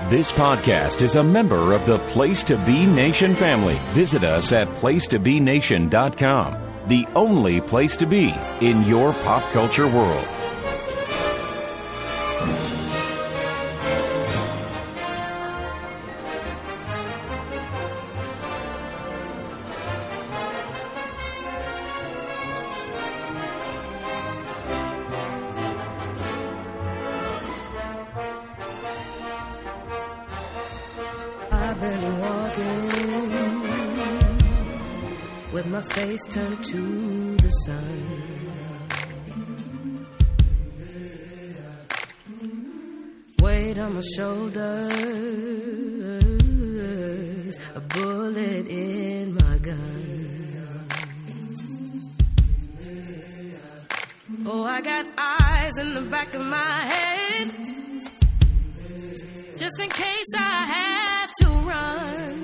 This podcast is a member of the Place to Be Nation family. Visit us at placetobenation.com, the only place to be in your pop culture world. Face turned to the sun. Weight on my shoulders, a bullet in my gun. Oh, I got eyes in the back of my head, just in case I have to run.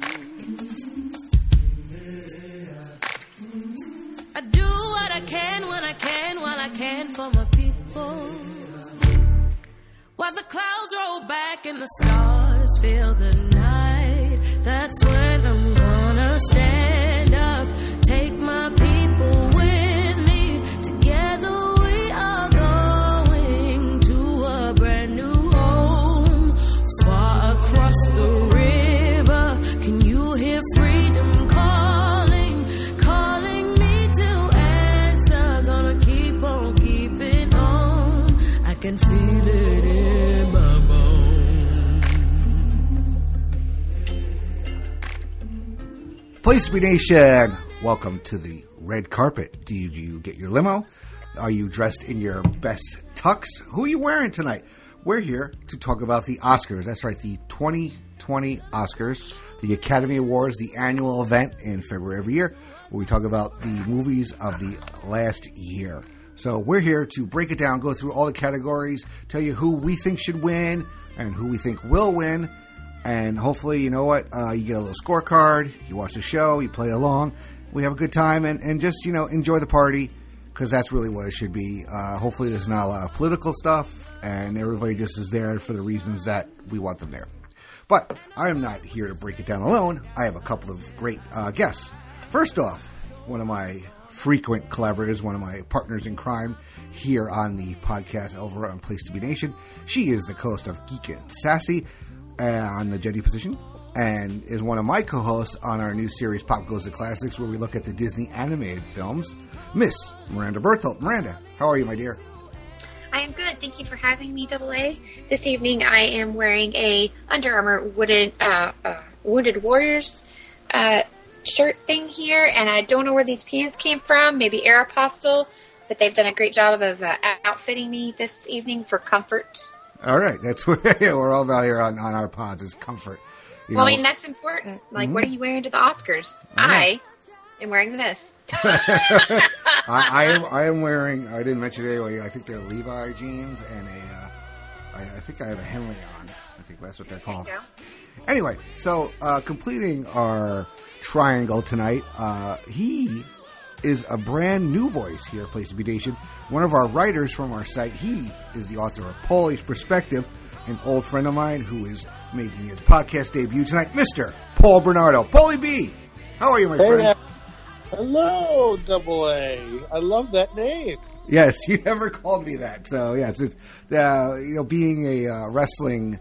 I do what I can when I can, while I can for my people. While the clouds roll back and the stars fill the night, that's when I'm gonna stand up, take my people with me. Together we are going to a brand new home, far across the river. Can you hear freedom calling, calling me to answer? Gonna keep on keeping on. I can feel it in my bones. Place to Be Nation, welcome to the red carpet. Do you get your limo? Are you dressed in your best tux? Who are you wearing tonight? We're here to talk about the Oscars. That's right, the 2020 Oscars, the Academy Awards, the annual event in February every year, where we talk about the movies of the last year. So we're here to break it down, go through all the categories, tell you who we think should win and who we think will win. And hopefully, you know what, you get a little scorecard, you watch the show, you play along, we have a good time, and just, you know, enjoy the party, because that's really what it should be. Hopefully there's not a lot of political stuff, and everybody just is there for the reasons that we want them there. But I am not here to break it down alone. I have a couple of great guests. First off, one of my frequent collaborators, one of my partners in crime here on the podcast over on Place to Be Nation. She is the co-host of Geek and Sassy on the Jetty position, and is one of my co-hosts on our new series Pop Goes the Classics, where we look at the Disney animated films, Miss Miranda Berthold. Miranda, how are you, my dear? I am good. Thank you for having me, Double A. This evening I am wearing a Under Armour Wounded Warriors shirt thing here, and I don't know where these pants came from. Maybe Aeropostale, but they've done a great job of outfitting me this evening for comfort. All right, that's what we're all about here on our pods, is comfort. Well, I mean, that's important. Like, What are you wearing to the Oscars? I am wearing this. I am wearing, I didn't mention it anyway, I think they're Levi jeans, and I think I have a Henley on. I think that's what they're called. There you go. Anyway, so completing our triangle tonight, he is a brand new voice here at Place to Be Nation. One of our writers from our site. He is the author of Paulie's Perspective, an old friend of mine who is making his podcast debut tonight, Mr. Paul Bernardo. Paulie B, how are you, my friend? Hello, Double A. I love that name. Yes, you never called me that. So, yes, it's, being a wrestling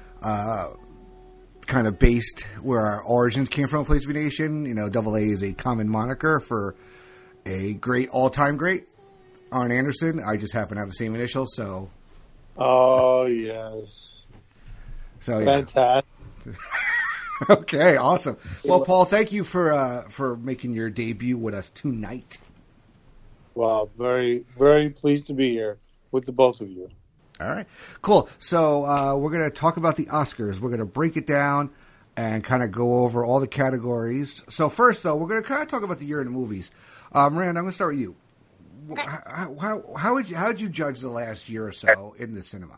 kind of based where our origins came from, Place to Be Nation, Double A is a common moniker for a great, all-time great, Arn Anderson. I just happen to have the same initials, so. Oh, yes. So, yeah. Fantastic. Okay, awesome. Well, Paul, thank you for making your debut with us tonight. Wow, very, very pleased to be here with the both of you. All right, cool. So we're going to talk about the Oscars. We're going to break it down and kind of go over all the categories. So first, though, we're going to kind of talk about the year in the movies. Miranda, I'm going to start with you. How would you judge the last year or so in the cinema?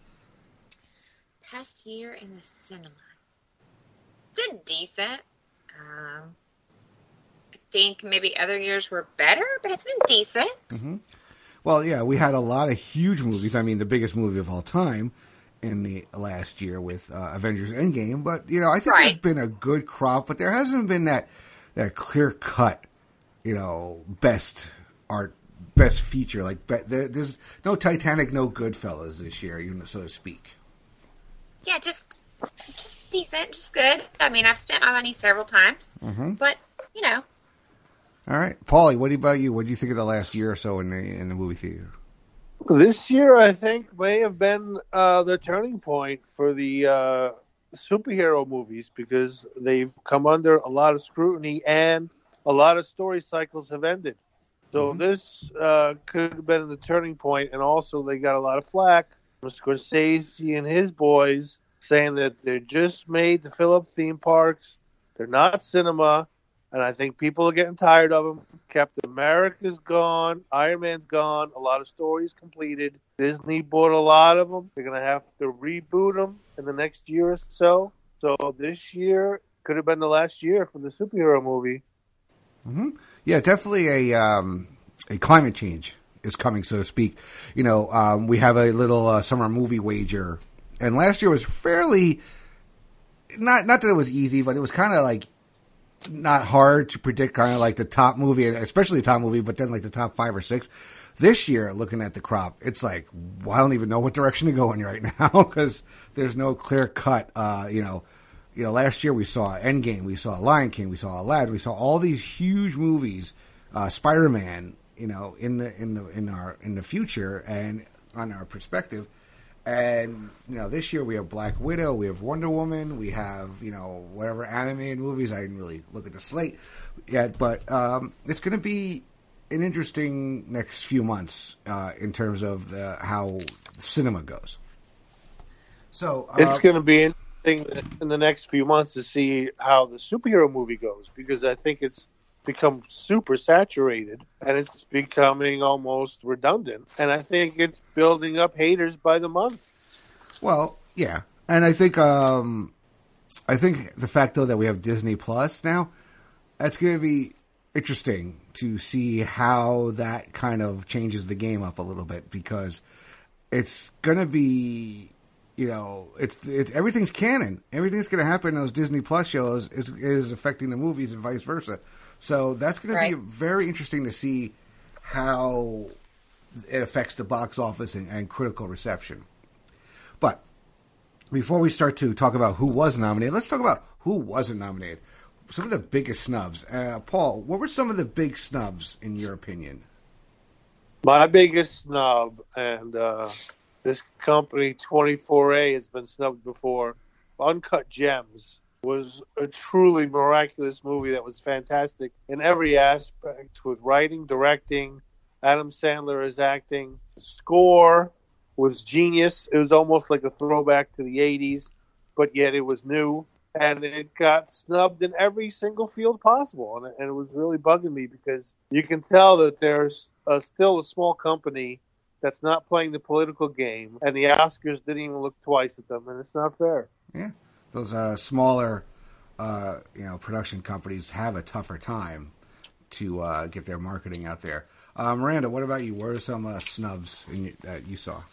Past year in the cinema. Been decent. I think maybe other years were better, but it's been decent. Mm-hmm. Well, yeah, we had a lot of huge movies. I mean, the biggest movie of all time in the last year with Avengers Endgame, but I think Right. there's been a good crop, but there hasn't been that clear cut, best art, best feature. Like there's no Titanic, no Goodfellas this year, so to speak. Yeah, just decent, just good. I mean, I've spent my money several times, but All right, Paulie, what about you? What do you think of the last year or so in the movie theater? This year, I think, may have been the turning point for the superhero movies because they've come under a lot of scrutiny and a lot of story cycles have ended. So this could have been the turning point, and also they got a lot of flack from Scorsese and his boys saying that they're just made to fill up theme parks. They're not cinema, and I think people are getting tired of them. Captain America's gone. Iron Man's gone. A lot of stories completed. Disney bought a lot of them. They're going to have to reboot them in the next year or so. So this year could have been the last year for the superhero movie. Yeah, definitely a climate change is coming, so to speak. We have a little summer movie wager, and last year was fairly not that it was easy, but it was kind of like not hard to predict, kind of like the top movie, especially the top movie, but then like the top 5 or 6. This year, looking at the crop, it's like, well, I don't even know what direction to go in right now because there's no clear cut. Last year we saw Endgame, we saw Lion King, we saw Aladdin, we saw all these huge movies, Spider-Man, in the future and on our perspective. And this year we have Black Widow, we have Wonder Woman, we have whatever animated movies. I didn't really look at the slate yet, but it's going to be an interesting next few months in terms of how cinema goes. So it's going to be interesting in the next few months to see how the superhero movie goes, because I think it's become super saturated and it's becoming almost redundant, and I think it's building up haters by the month. Well, yeah, and I think the fact though that we have Disney Plus now, that's going to be interesting to see how that kind of changes the game up a little bit, because it's going to be it's everything's canon. Everything's going to happen in those Disney Plus shows is affecting the movies and vice versa. So that's going to be very interesting to see how it affects the box office and critical reception. But before we start to talk about who was nominated, let's talk about who wasn't nominated. Some of the biggest snubs. Paul, what were some of the big snubs in your opinion? My biggest snub, and this company 24A has been snubbed before, Uncut Gems was a truly miraculous movie that was fantastic in every aspect, with writing, directing, Adam Sandler is acting, the score was genius. It was almost like a throwback to the 80s, but yet it was new, and it got snubbed in every single field possible, and it was really bugging me because you can tell that there's still a small company that's not playing the political game, and the Oscars didn't even look twice at them, and it's not fair. Yeah. Those smaller, production companies have a tougher time to get their marketing out there. Miranda, what about you? What are some snubs that you saw?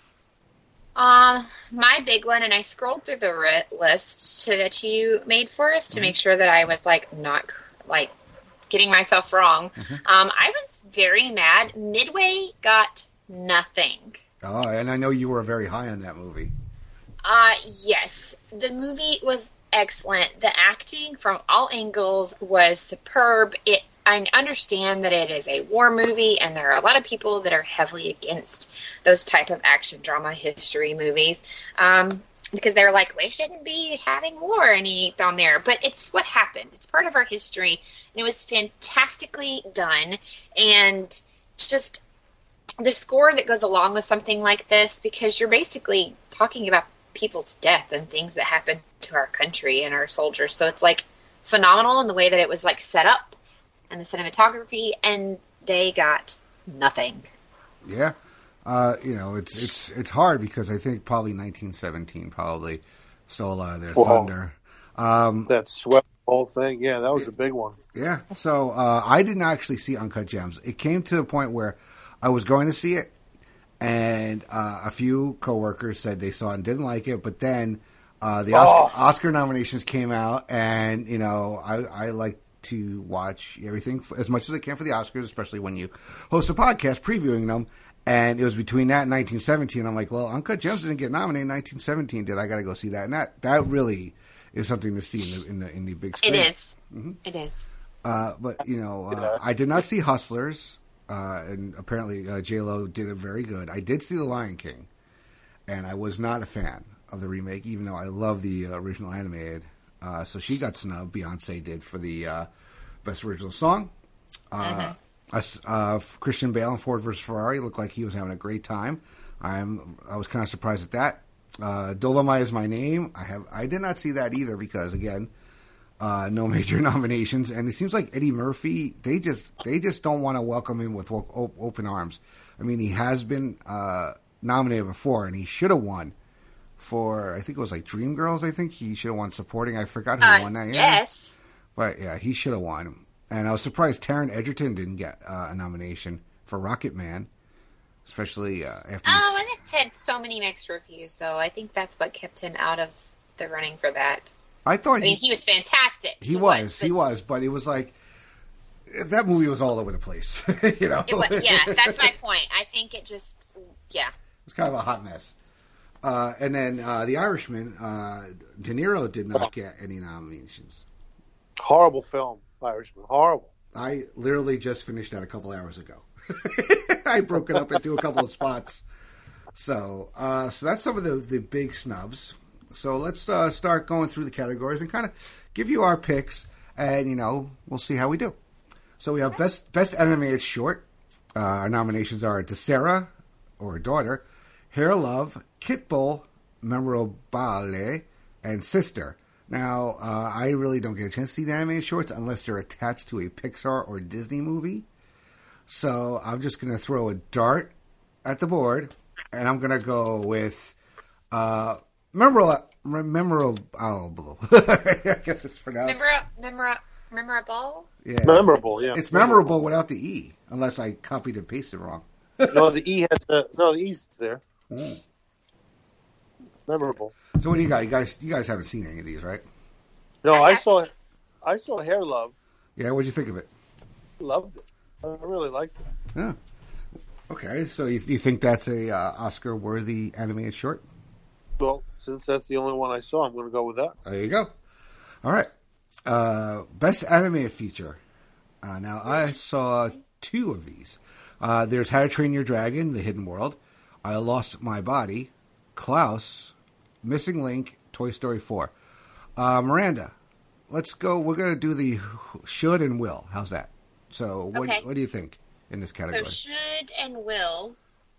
My big one, and I scrolled through the list that you made for us to make sure that I was not getting myself wrong. I was very mad. Midway got nothing. Oh, and I know you were very high on that movie. Yes. The movie was excellent. The acting from all angles was superb. I understand that it is a war movie, and there are a lot of people that are heavily against those type of action drama history movies, because they're like, we shouldn't be having war on there. But it's what happened. It's part of our history, and it was fantastically done. And just the score that goes along with something like this, because you're basically talking about people's death and things that happen to our country and our soldiers. So it's phenomenal in the way that it was set up and the cinematography, and they got nothing. Yeah. It's hard because I think probably 1917 probably stole a lot of their thunder. That swept the whole thing. Yeah, that was a big one. Yeah. So I didn't actually see Uncut Gems. It came to a point where I was going to see it, and a few coworkers said they saw it and didn't like it. But then the Oscar nominations came out, and I like to watch everything as much as I can for the Oscars, especially when you host a podcast previewing them. And it was between that and 1917. I'm like, well, Uncut Gems didn't get nominated in 1917. Did I got to go see that? And that really is something to see in the big screen. It is. Mm-hmm. It is. But I did not see Hustlers, and apparently J-Lo did it very good. I did see The Lion King, and I was not a fan of the remake, even though I love the original animated. So she got snubbed. Beyonce did for the best original song. Christian Bale and Ford vs. Ferrari looked like he was having a great time. I was kind of surprised at that. Dolomite Is My Name. I did not see that either because again, no major nominations, and it seems like Eddie Murphy. They just don't want to welcome him with open arms. I mean, he has been nominated before, and he should have won for I think it was like Dreamgirls. I think he should have won supporting. I forgot who won that. Yes, but yeah, he should have won. And I was surprised Taron Egerton didn't get a nomination for Rocket Man, especially after. Oh, and it's had so many mixed reviews, though. I think that's what kept him out of the running for that. I mean, he was fantastic. He was, but it was like that movie was all over the place. It was, yeah, that's my point. I think it just, yeah. It's kind of a hot mess. And then The Irishman, De Niro did not get any nominations. Horrible film. Irishman, horrible. I literally just finished that a couple hours ago. I broke it up into a couple of spots. So that's some of the big snubs. So let's start going through the categories and kind of give you our picks, and we'll see how we do. So we have best animated short. Our nominations are DeSera, or Daughter, Hair Love, Kit Bull, Memorable, and Sister. Now, I really don't get a chance to see the animated shorts unless they're attached to a Pixar or Disney movie. So I'm just going to throw a dart at the board, and I'm going to go with Memorable. I guess it's pronounced. Memorable? Yeah. Memorable, yeah. It's memorable without the E, unless I copied and pasted wrong. No, the E has the E's there. Memorable. So what do you got? You guys haven't seen any of these, right? No, I saw Hair Love. Yeah, what'd you think of it? Loved it. I really liked it. Yeah. Okay, so you think that's a Oscar-worthy animated short? Well, since that's the only one I saw, I'm going to go with that. There you go. All right. Best animated feature. Now, I saw two of these. There's How to Train Your Dragon, The Hidden World, I Lost My Body, Klaus, Missing Link, Toy Story 4. Miranda, let's go. We're going to do the should and will. How's that? So what do you think in this category? So should and will.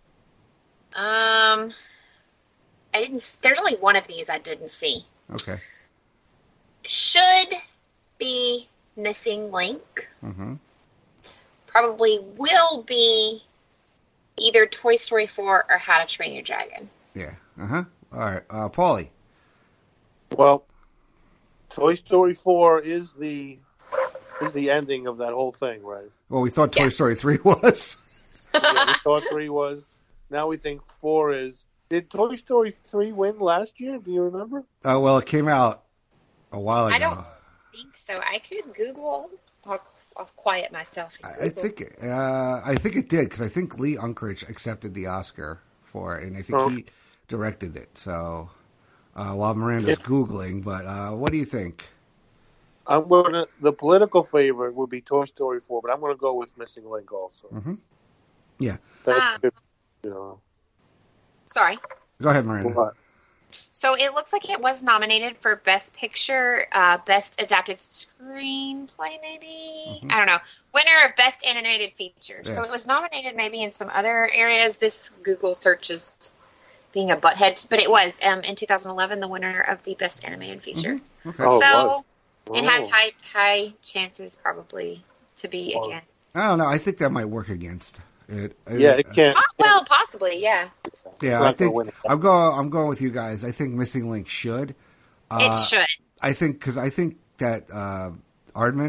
There's only one of these I didn't see. Okay. Should be Missing Link. Mm-hmm. Probably will be either Toy Story 4 or How to Train Your Dragon. Yeah. Uh-huh. All right. Paulie. Well, Toy Story 4 is the ending of that whole thing, right? Well, we thought Toy Story 3 was. Yeah, we thought 3 was. Now we think 4 is. Did Toy Story 3 win last year? Do you remember? Well, it came out a while ago. I don't think so. I could Google. I'll quiet myself. I think it did, because I think Lee Unkrich accepted the Oscar for it, and I think he directed it. So while Miranda's Googling, but what do you think? The political favorite would be Toy Story 4, but I'm going to go with Missing Link also. Mm-hmm. Yeah. That's good, Sorry. Go ahead, Miranda. What? So it looks like it was nominated for Best Picture, Best Adapted Screenplay, maybe? Mm-hmm. I don't know. Winner of Best Animated Feature. Yes. So it was nominated maybe in some other areas. This Google search is being a butthead. But it was, in 2011, the winner of the Best Animated Feature. Mm-hmm. Okay. So it has high chances probably to be again. I don't know. I think that might work against it. It can't. Well, possibly, yeah. Yeah, I think I'm going with you guys. I think Missing Link should. It should. I think that Aardman,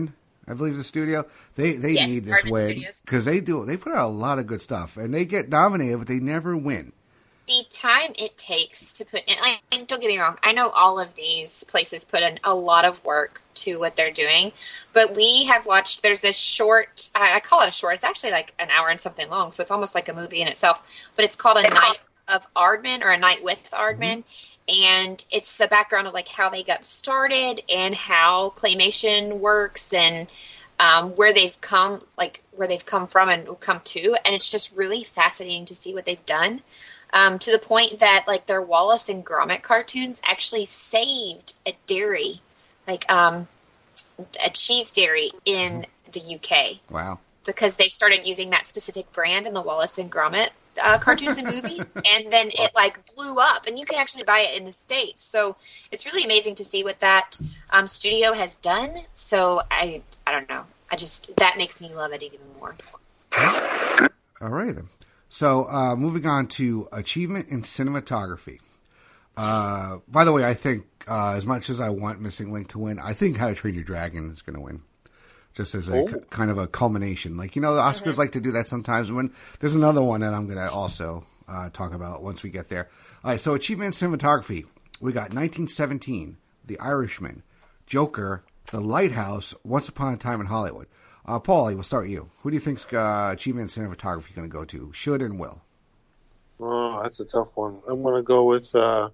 I believe the studio. They Yes, need this Aardman win Studios. because they put out a lot of good stuff, and they get nominated, but they never win. The time it takes to put in, like, and don't get me wrong, I know all of these places put in a lot of work to what they're doing, but we have watched, there's a short, I call it a short, it's actually like an hour and something long, so it's almost like a movie in itself, but it's called A Night of Aardman, or A Night with Aardman, and it's the background of like how they got started and how claymation works and where they've come from and come to, and it's just really fascinating to see what they've done. To the point that like their Wallace and Gromit cartoons actually saved a dairy, like a cheese dairy in the UK. Wow. Because they started using that specific brand in the Wallace and Gromit cartoons and movies, and then it like blew up, and you can actually buy it in the States. So it's really amazing to see what that studio has done. So I don't know. That makes me love it even more. All right then. So, moving on to achievement in cinematography. By the way, I think as much as I want Missing Link to win, I think How to Train Your Dragon is going to win. Just as a kind of a culmination. Like, the Oscars like to do that sometimes. When there's another one that I'm going to also talk about once we get there. All right, so achievement in cinematography. We got 1917, The Irishman, Joker, The Lighthouse, Once Upon a Time in Hollywood. Paulie, we'll start with you. Who do you think's achievement in cinematography going to go to? Should and will? Oh, that's a tough one. I'm going to go with. Oh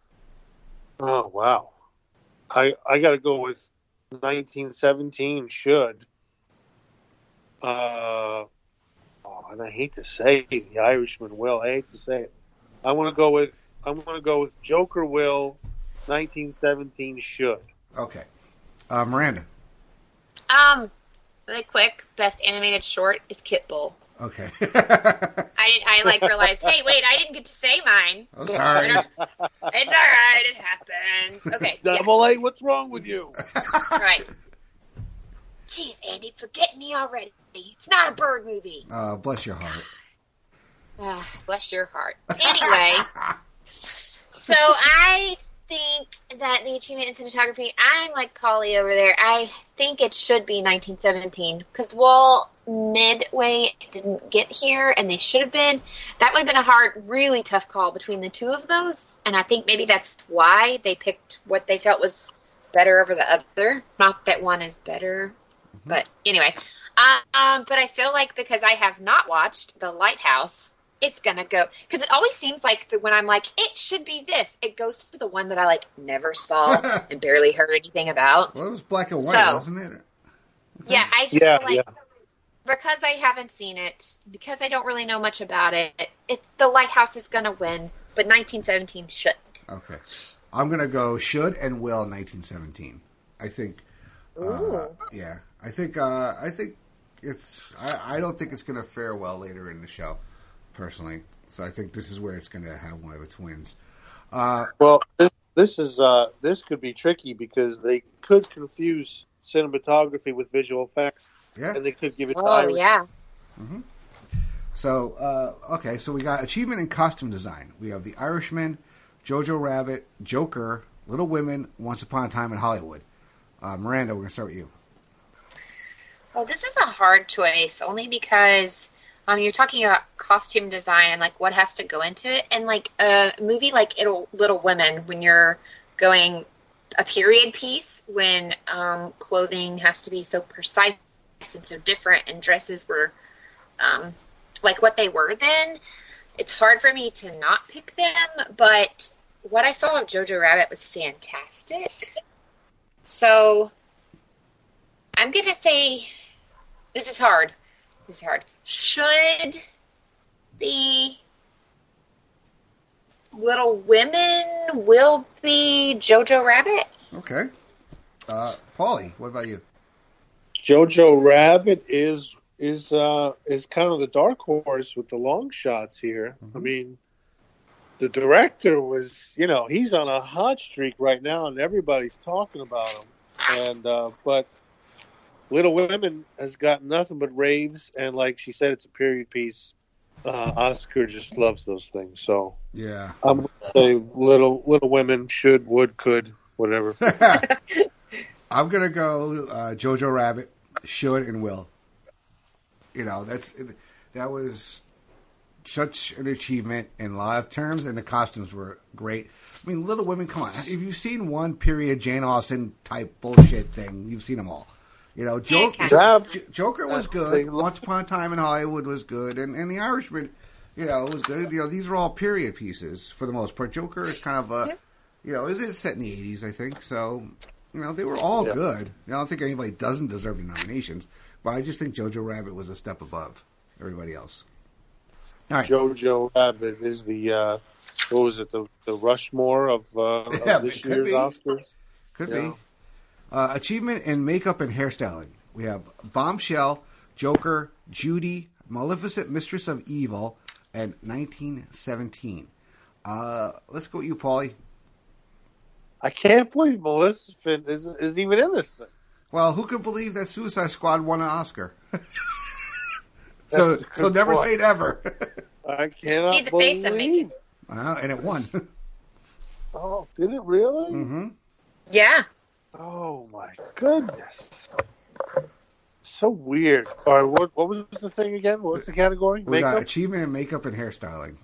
wow, I got to go with 1917. Should. And I hate to say it, The Irishman will. I hate to say it. I'm going to go with Joker will. 1917 should. Okay, Miranda. Really quick, best animated short is Kit Bull. Okay. I realized, hey, wait, I didn't get to say mine. I'm sorry. It's all right, it happens. Okay. Double A, what's wrong with you? Right. Jeez, Andy, forget me already. It's not a bird movie. Bless your heart. Bless your heart. Anyway, so I think that the achievement in cinematography, I'm like Polly over there. I think it should be 1917 because while Midway didn't get here and they should have been, that would have been a hard, really tough call between the two of those. And I think maybe that's why they picked what they felt was better over the other. Not that one is better, but anyway. But I feel like because I have not watched The Lighthouse, it's gonna go, because it always seems like when I'm like, it should be this, it goes to the one that I like never saw and barely heard anything about. Well, it was black and white, wasn't it? Yeah, I just feel like because I haven't seen it, because I don't really know much about it, The Lighthouse is gonna win, but 1917 shouldn't. Okay, I'm gonna go should and will 1917. I think. Yeah, I think it's. I don't think it's gonna fare well later in the show. Personally, so I think this is where it's going to have one of its wins. Well, this could be tricky because they could confuse cinematography with visual effects, and they could give it. Mm-hmm. So okay, so we got achievement in costume design. We have The Irishman, Jojo Rabbit, Joker, Little Women, Once Upon a Time in Hollywood. Miranda, we're going to start with you. Well, this is a hard choice only because. You're talking about costume design and like what has to go into it, and like a movie like Little Women, when you're going a period piece, when clothing has to be so precise and so different, and dresses were like what they were then, it's hard for me to not pick them. But what I saw of Jojo Rabbit was fantastic, so I'm gonna say this is hard. This is hard. Should be Little Women, will be Jojo Rabbit. Okay. Paulie, what about you? Jojo Rabbit is kind of the dark horse with the long shots here. I mean, the director was, he's on a hot streak right now, and everybody's talking about him. And but Little Women has got nothing but raves, and like she said, it's a period piece. Oscar just loves those things, so yeah, I'm going to say Little Women should, would, could, whatever. I'm going to go Jojo Rabbit. should and will. That was such an achievement in a lot of terms, and the costumes were great. I mean, Little Women, come on. If you've seen one period Jane Austen type bullshit thing, you've seen them all. Joker was good. Once Upon a Time in Hollywood was good, and The Irishman, was good. These are all period pieces for the most part. Joker is kind of a, is it set in the 80s, I think. So, they were all good. I don't think anybody doesn't deserve the nominations, but I just think Jojo Rabbit was a step above everybody else. All right. Jojo Rabbit is the what was it? The Rushmore of this year's Oscars. Could be. Achievement in makeup and hairstyling. We have Bombshell, Joker, Judy, Maleficent, Mistress of Evil, and 1917. Let's go with you, Paulie. I can't believe Maleficent is even in this thing. Well, who could believe that Suicide Squad won an Oscar? So never say never. I cannot see the face I'm making. And it won. Oh, did it really? Mm-hmm. Yeah. Oh my goodness. So weird. All right, what was the thing again? What was the category? We got achievement in makeup and hairstyling.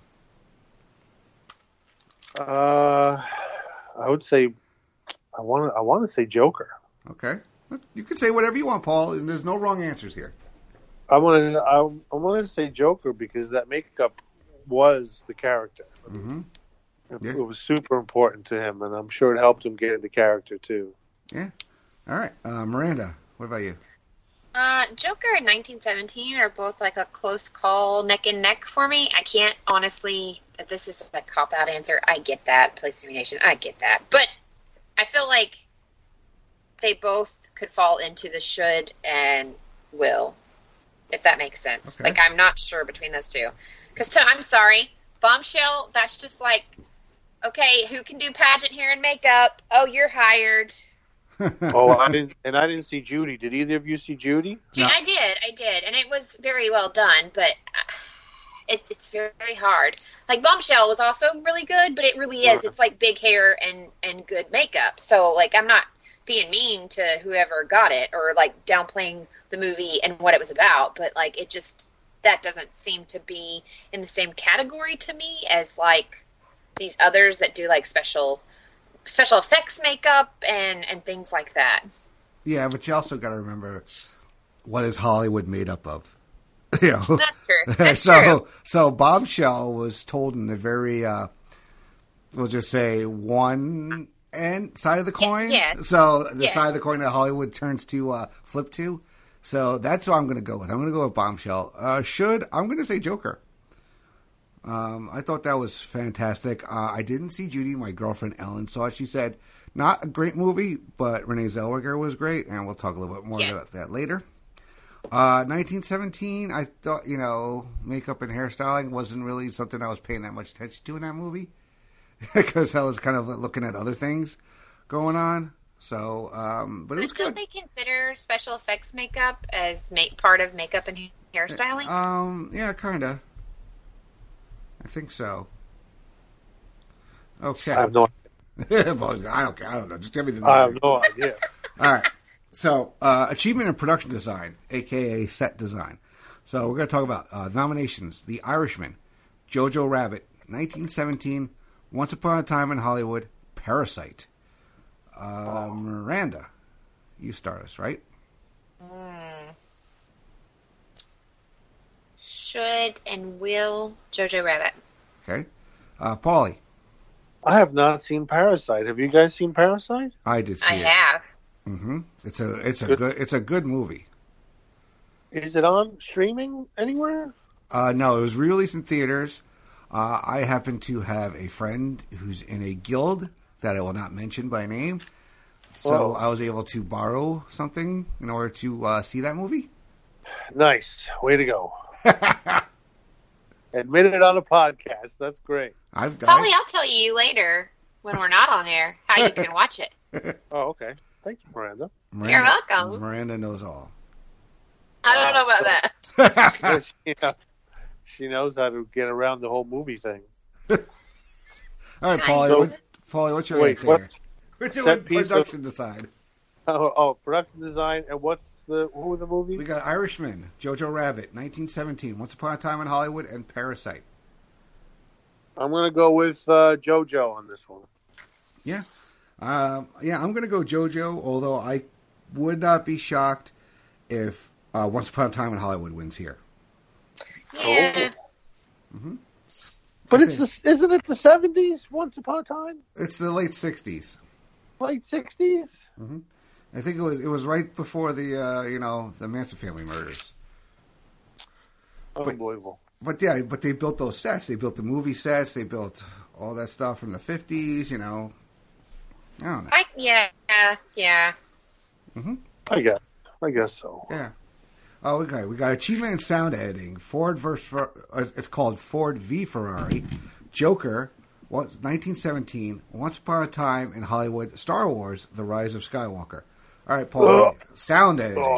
I would say I want to say Joker. Okay. You can say whatever you want, Paul, and there's no wrong answers here. I wanted to say Joker because that makeup was the character. Mm-hmm. It was super important to him, and I'm sure it helped him get into character too. Yeah. All right. Miranda, what about you? Joker and 1917 are both like a close call, neck and neck for me. I can't honestly, this is a cop-out answer. I get that. Place to Be Nation, I get that. But I feel like they both could fall into the should and will, if that makes sense. Okay. Like, I'm not sure between those two. Because, I'm sorry, Bombshell, that's just like, okay, who can do pageant hair and makeup? Oh, you're hired. I didn't see Judy. Did either of you see Judy? No. I did, and it was very well done, but it's very, very hard. Like, Bombshell was also really good, but it really is. It's like big hair and good makeup. So, like, I'm not being mean to whoever got it or, like, downplaying the movie and what it was about, but, like, it just, that doesn't seem to be in the same category to me as, like, these others that do, like, special effects makeup and things like that. Yeah, but you also got to remember what is Hollywood made up of. That's true. That's true. So Bombshell was told in a very, we'll just say, one end side of the coin. Yes. So the side of the coin that Hollywood turns to flip to. So that's what I'm going to go with. I'm going to go with Bombshell. I'm going to say Joker. I thought that was fantastic. I didn't see Judy. My girlfriend Ellen saw it. She said, not a great movie, but Renee Zellweger was great, and we'll talk a little bit more about that later. 1917, I thought, makeup and hairstyling wasn't really something I was paying that much attention to in that movie because I was kind of looking at other things going on. So, but it was good. Don't they consider special effects makeup as part of makeup and hairstyling? Yeah, kind of. I think so. Okay. I have no idea. I don't know. Just give me the number. I have no idea. All right. So, achievement in production design, a.k.a. set design. So, we're going to talk about nominations. The Irishman, Jojo Rabbit, 1917, Once Upon a Time in Hollywood, Parasite. Miranda, you start us, right? Should and will Jojo Rabbit. Okay. Paulie. I have not seen Parasite. Have you guys seen Parasite? I did see it. I have. Mm-hmm. It's a good movie. Is it on streaming anywhere? No, it was released in theaters. I happen to have a friend who's in a guild that I will not mention by name. So I was able to borrow something in order to see that movie. Nice. Way to go. Admit it on a podcast. That's great. Polly, I'll tell you later when we're not on air how you can watch it. Oh, okay. Thank you, Miranda. You're welcome. Miranda knows all. I don't know about that. She knows how to get around the whole movie thing. All right, Paulie. Paulie, what's your answer? We're doing production design. Oh, production design. And what's Who were the movies? We got Irishman, Jojo Rabbit, 1917, Once Upon a Time in Hollywood, and Parasite. I'm going to go with JoJo on this one. Yeah. I'm going to go JoJo, although I would not be shocked if Once Upon a Time in Hollywood wins here. Yeah. Mm-hmm. But isn't it the 70s, Once Upon a Time? It's the late 60s. Late 60s? Mm-hmm. I think it was right before the Manson family murders. Unbelievable. But they built those sets. They built the movie sets. They built all that stuff from the 50s, I don't know. Yeah. Mm-hmm. I guess so. Yeah. Oh, okay. We got achievement in sound editing. It's called Ford v Ferrari. Joker, 1917. Once Upon a Time in Hollywood. Star Wars: The Rise of Skywalker. All right, Paul. Sound editing.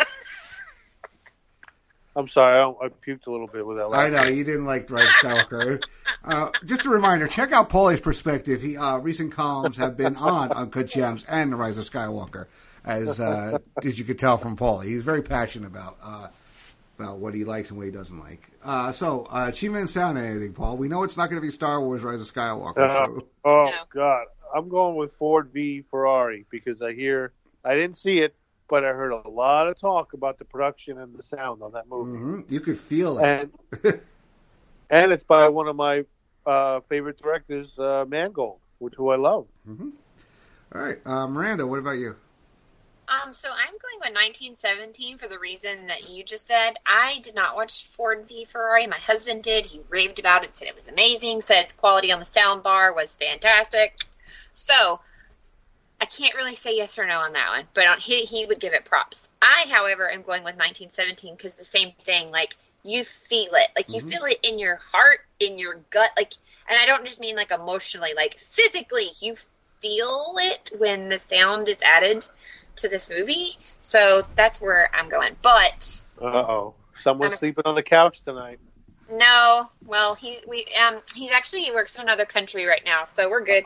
I'm sorry, I puked a little bit with that. I know you didn't like The Rise of Skywalker. Just a reminder: check out Paulie's perspective. Recent columns have been on Uncut Gems and The Rise of Skywalker. As you could tell from Paulie, he's very passionate about what he likes and what he doesn't like. Achievement in sound editing, Paul. We know it's not going to be Star Wars: Rise of Skywalker. God, I'm going with Ford v Ferrari because I didn't see it, but I heard a lot of talk about the production and the sound on that movie. Mm-hmm. You could feel it, and it's by one of my favorite directors, Mangold, who I love. Mm-hmm. All right, Miranda, what about you? So I'm going with 1917 for the reason that you just said. I did not watch Ford v Ferrari. My husband did. He raved about it, said it was amazing, said the quality on the sound bar was fantastic. So I can't really say yes or no on that one, but he would give it props. I, however, am going with 1917 because the same thing, like, you feel it. Like, you feel it in your heart, in your gut, like, and I don't just mean, like, emotionally, like, physically, you feel it when the sound is added to this movie, so that's where I'm going. But someone's sleeping on the couch tonight. No, well, he works in another country right now, so we're good.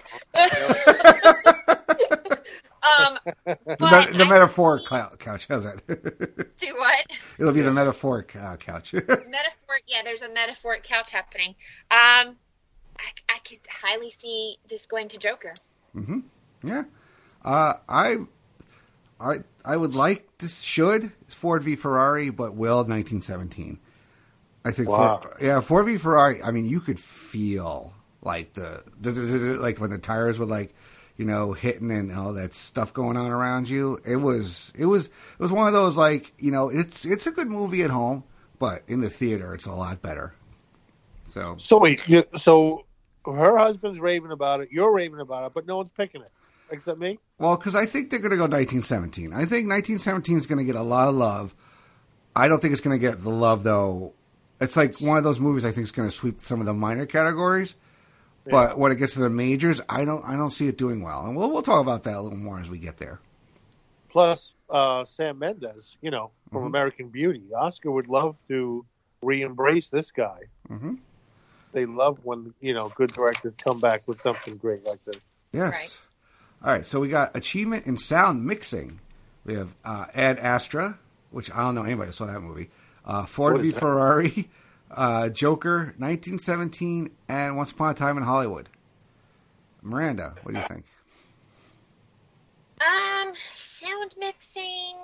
The metaphoric couch. How's that? Do what? It'll be the metaphoric couch. There's a metaphoric couch happening. I could highly see this going to Joker. Mm-hmm. Yeah. I would like this Ford v Ferrari, but will 1917. I think. Wow. Ford v Ferrari. I mean, you could feel like like when the tires were like, hitting and all that stuff going on around you. It was one of those, like, it's a good movie at home, but in the theater it's a lot better. So wait, so her husband's raving about it, you're raving about it, but no one's picking it. Except me? Well, because I think they're going to go 1917. I think 1917 is going to get a lot of love. I don't think it's going to get the love, though. It's like one of those movies I think is going to sweep some of the minor categories. Yeah. But when it gets to the majors, I don't see it doing well. And we'll talk about that a little more as we get there. Plus, Sam Mendes, from American Beauty. Oscar would love to re-embrace this guy. Mm-hmm. They love when, good directors come back with something great like this. Yes. Right. All right, so we got achievement in sound mixing. We have Ad Astra, which I don't know anybody saw that movie. Ford v Ferrari, Joker, 1917, and Once Upon a Time in Hollywood. Miranda, what do you think? Sound mixing.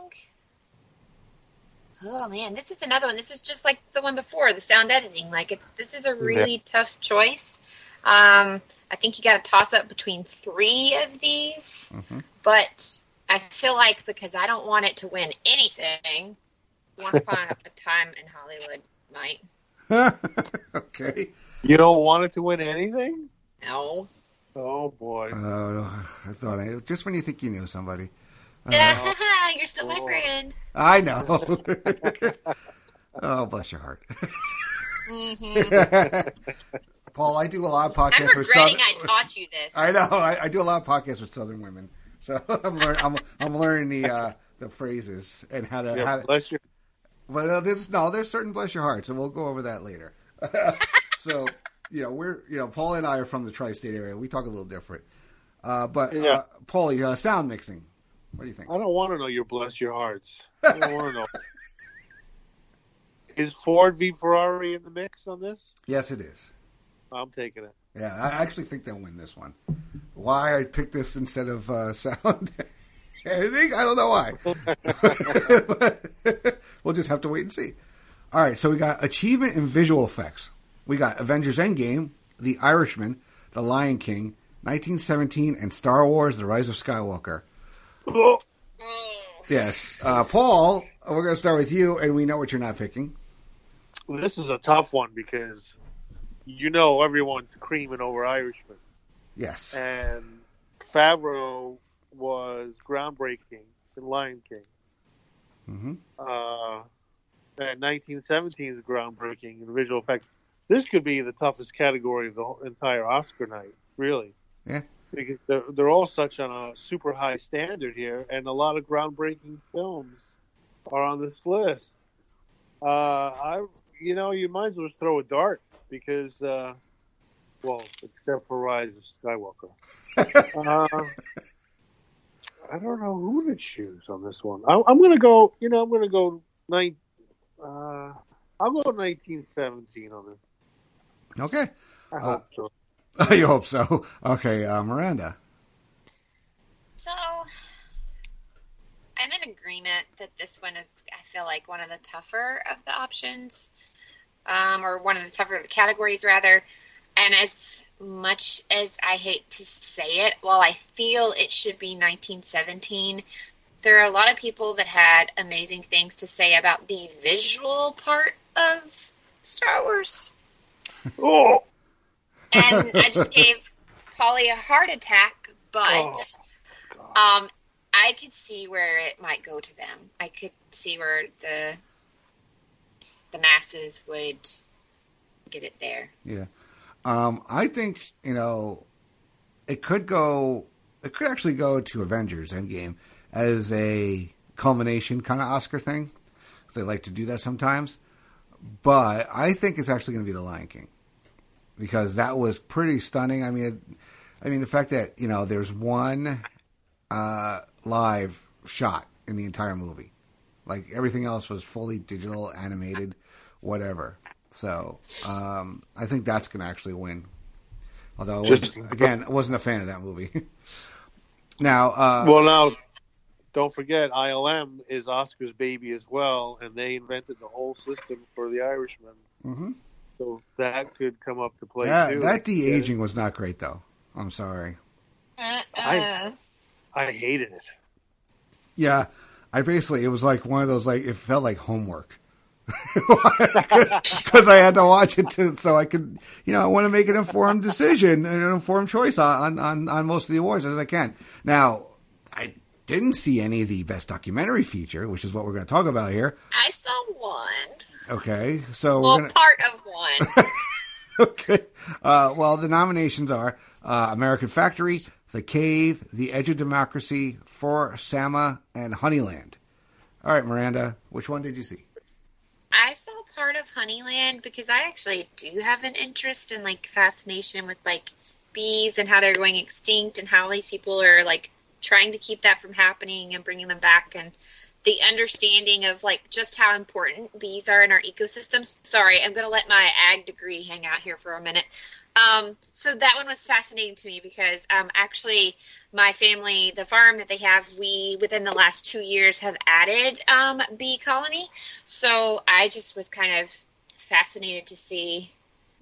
Oh man, this is another one. This is just like the one before, the sound editing. Like this is a really tough choice. I think you got to toss up between 3 of these, but I feel like because I don't want it to win anything, Once Upon a Time in Hollywood might. Okay. You don't want it to win anything? No. Oh boy. I thought just when you think you knew somebody. You're still my friend. I know. Oh, bless your heart. Paul, I do a lot of podcasts. I'm regretting I taught you this. I know. I do a lot of podcasts with Southern women, so I'm learning the phrases and how to. Bless your. Well, there's certain bless your heart, so we'll go over that later. So Paul and I are from the tri-state area. We talk a little different, but Paulie, sound mixing. What do you think? I don't want to know your bless your hearts. I don't want to know. Is Ford v Ferrari in the mix on this? Yes, it is. I'm taking it. Yeah, I actually think they'll win this one. Why I picked this instead of sound, I don't know why. We'll just have to wait and see. All right, so we got achievement in visual effects. We got Avengers Endgame, The Irishman, The Lion King, 1917, and Star Wars: The Rise of Skywalker. Oh. Yes. Paul, we're going to start with you, and we know what you're not picking. This is a tough one because everyone's creaming over Irishman. Yes. And Favreau was groundbreaking in Lion King. Mm-hmm. And 1917 is groundbreaking in visual effects. This could be the toughest category of the whole entire Oscar night, really. Yeah. Because they're all such on a super high standard here, and a lot of groundbreaking films are on this list. You might as well just throw a dart because, except for Rise of Skywalker. I don't know who to choose on this one. I'm going to go. I'll go 1917 on this. Okay. I hope so. You hope so. Okay, Miranda. So, I'm in agreement that this one is, I feel like, one of the tougher of the options, or one of the tougher of the categories, rather. And as much as I hate to say it, while I feel it should be 1917, there are a lot of people that had amazing things to say about the visual part of Star Wars. Oh! And I just gave Polly a heart attack, but I could see where it might go to them. I could see where the masses would get it there. Yeah. I think, it could actually go to Avengers Endgame as a culmination kind of Oscar thing. 'Cause they like to do that sometimes. But I think it's actually going to be The Lion King. Because that was pretty stunning. I mean, the fact that, there's one live shot in the entire movie. Like, everything else was fully digital, animated, whatever. So, I think that's going to actually win. Although, I wasn't a fan of that movie. Now, now, don't forget, ILM is Oscar's baby as well, and they invented the whole system for The Irishman. Mm-hmm. So that could come up to play, too. That de-aging was not great, though. I'm sorry. I hated it. Yeah, it was like one of those, it felt like homework. Because I had to watch it so I could, I want to make an informed decision, an informed choice on most of the awards as I can. Now, I didn't see any of the Best Documentary Feature, which is what we're going to talk about here. I saw one. Okay, so part of one. Okay. The nominations are American Factory, The Cave, The Edge of Democracy, For Sama, and Honeyland. All right, Miranda, which one did you see? I saw part of Honeyland because I actually do have an interest and fascination with bees and how they're going extinct and how these people are trying to keep that from happening and bringing them back, and the understanding of just how important bees are in our ecosystems. Sorry, I'm going to let my ag degree hang out here for a minute. So that one was fascinating to me because actually my family, the farm that they have, we within the last 2 years have added bee colony. So I just was kind of fascinated to see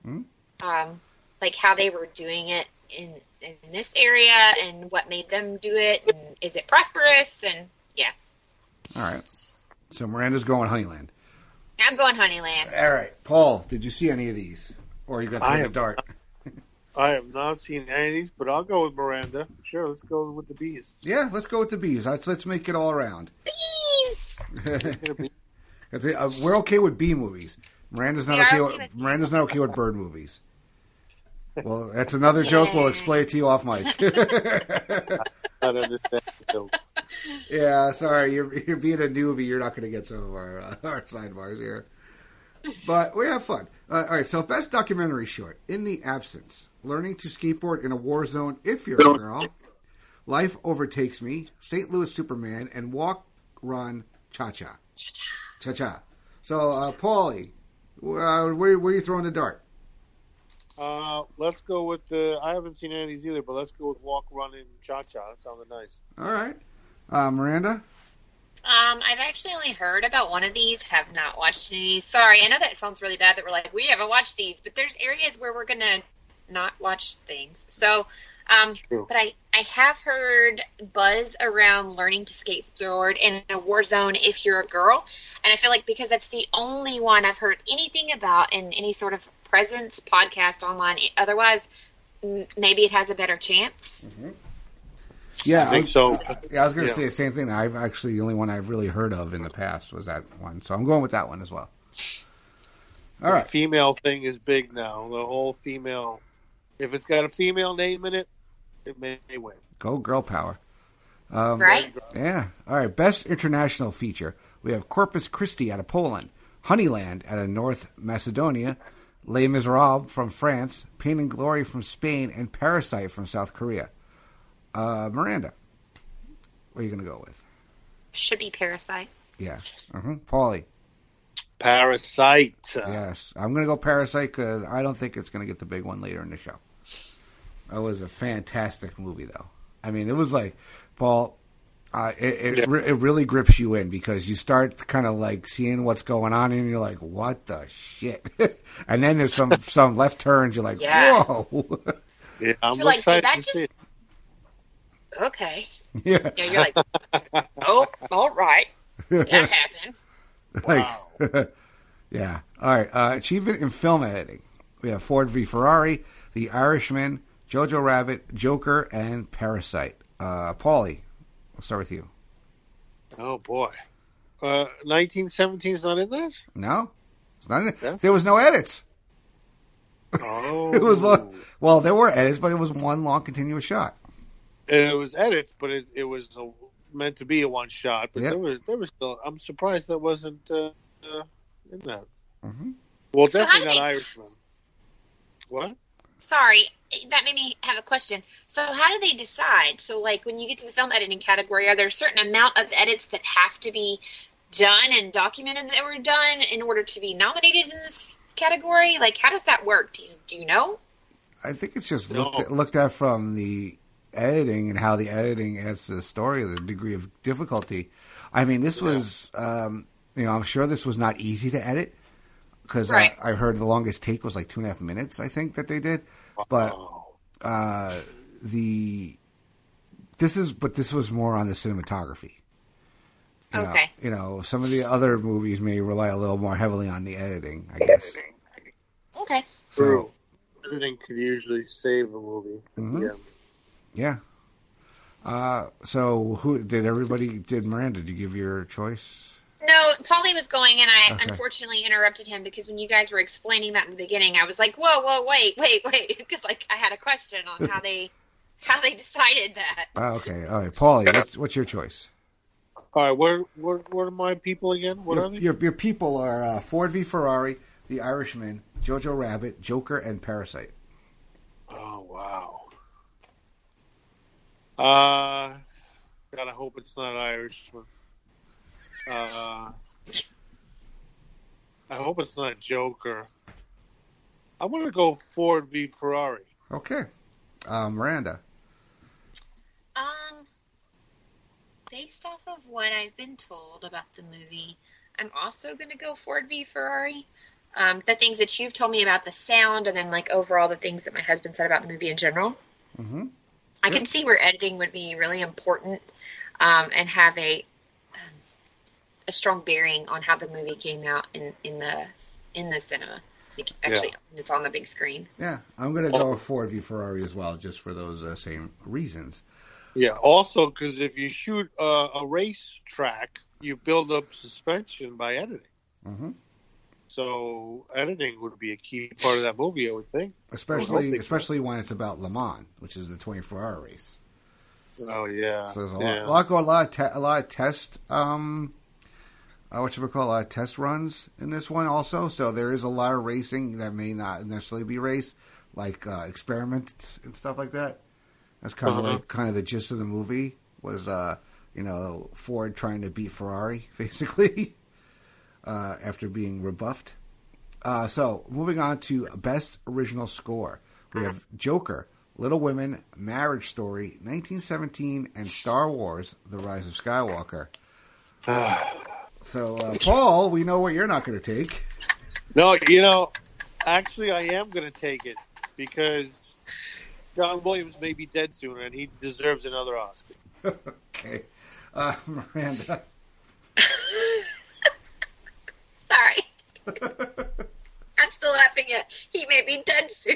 how they were doing it in this area and what made them do it, and is it prosperous, and yeah. All right. So Miranda's going Honeyland. I'm going Honeyland. All right. Paul, did you see any of these? Or are you going to throw the dart? I have not seen any of these, but I'll go with Miranda. Sure, let's go with the bees. Yeah, let's go with the bees. Let's make it all around. Bees! We're okay with bee movies. Miranda's not okay with bird movies. Well, that's another joke. We'll explain it to you off mic. I don't understand the joke. Yeah, sorry. You're being a newbie. You're not going to get some of our sidebars here. But we have fun. All right, so Best Documentary Short. In the Absence. Learning to Skateboard in a War Zone If You're a Girl. Life Overtakes Me, St. Louis Superman, and Walk, Run, Cha-Cha. Cha-Cha. So, Paulie, where are you throwing the dart? Let's go with I haven't seen any of these either, but let's go with Walk, Run, and Cha-Cha. That sounded nice. All right. Miranda? I've actually only heard about one of these, have not watched any of these. Sorry, I know that sounds really bad that we're like, we haven't watched these, but there's areas where we're going to not watch things. So, but I have heard buzz around learning to skateboard in a war zone if you're a girl. And I feel like because that's the only one I've heard anything about in any sort of presence, podcast, online. Otherwise, maybe it has a better chance. Mm-hmm. Yeah, I think so. Yeah, I was going to say the same thing. I've actually, the only one I've really heard of in the past was that one. So I'm going with that one as well. All right. The female thing is big now. The whole female. If it's got a female name in it, it may win. Go girl power. Right? Yeah. All right. Best international feature. We have Corpus Christi out of Poland, Honeyland out of North Macedonia, Les Miserables from France, Pain and Glory from Spain, and Parasite from South Korea. Miranda, what are you going to go with? Should be Parasite. Yeah. Paulie. Parasite. Yes. I'm going to go Parasite because I don't think it's going to get the big one later in the show. That was a fantastic movie, though. I mean, it was like, Paul, it really grips you in because you start kind of like seeing what's going on and you're like, what the shit? And then there's some left turns. You're like, whoa. Yeah, I'm you're like, excited did that to just... see it. Okay. Yeah. Yeah, you're like, oh, all right. That happened. Wow. Yeah. All right. Achievement in film editing. We have Ford v. Ferrari, The Irishman, Jojo Rabbit, Joker, and Parasite. Paulie, we'll start with you. Oh, boy. 1917 is not in that? No? It's not in it. Yeah. There was no edits. Oh. It was well, there were edits, but it was one long continuous shot. It was edits, but it was meant to be a one shot. But Yep. there was still. I'm surprised that wasn't in that. Mm-hmm. Well, So definitely how did not they- Irishman. What? Sorry, that made me have a question. So how do they decide? So, like, when you get to the film editing category, are there a certain amount of edits that have to be done and documented that were done in order to be nominated in this category? Like, how does that work? Do you know? I think it's just No. looked at from the editing and how the editing adds to the story, the degree of difficulty. I mean, this was, I'm sure this was not easy to edit because Right. I heard the longest take was like 2.5 minutes, I think, that they did. But Oh. this was more on the cinematography. Okay. Some of the other movies may rely a little more heavily on the editing, I guess. Okay. True. Editing could usually save a movie. Mhm. Yeah. Yeah. So did Miranda, did you give your choice? No, Paulie was going, and I Okay. unfortunately interrupted him because when you guys were explaining that in the beginning, I was like, whoa, wait, because like I had a question on how they decided that. Okay. All right. Paulie, what's your choice? All right. What are my people again? What are they? Your people are Ford v. Ferrari, The Irishman, Jojo Rabbit, Joker, and Parasite. Oh wow. God, I hope it's not Irishman. I hope it's not Joker. I want to go Ford v. Ferrari. Okay. Miranda. Based off of what I've been told about the movie, I'm also going to go Ford v. Ferrari. The things that you've told me about the sound, and then like overall the things that my husband said about the movie in general. Mm-hmm. I can see where editing would be really important and have a strong bearing on how the movie came out in the cinema. Actually, it's on the big screen. Yeah, I'm going to go Ford v. Ferrari as well, just for those same reasons. Yeah. Also, because if you shoot a race track, you build up suspension by editing. Mm-hmm. So editing would be a key part of that movie, I would think. Especially when it's about Le Mans, which is the 24-hour race. Oh yeah. So there's a lot of test. A lot of test runs in this one also. So there is a lot of racing that may not necessarily be race, like experiments and stuff like that. That's kind of the gist of the movie was, Ford trying to beat Ferrari, basically, after being rebuffed. So, moving on to Best Original Score. We have Joker, Little Women, Marriage Story, 1917, and Star Wars, The Rise of Skywalker. So, Paul, we know what you're not going to take. No, actually I am going to take it because John Williams may be dead sooner and he deserves another Oscar. Okay. Miranda. Sorry. I'm still laughing at he may be dead soon.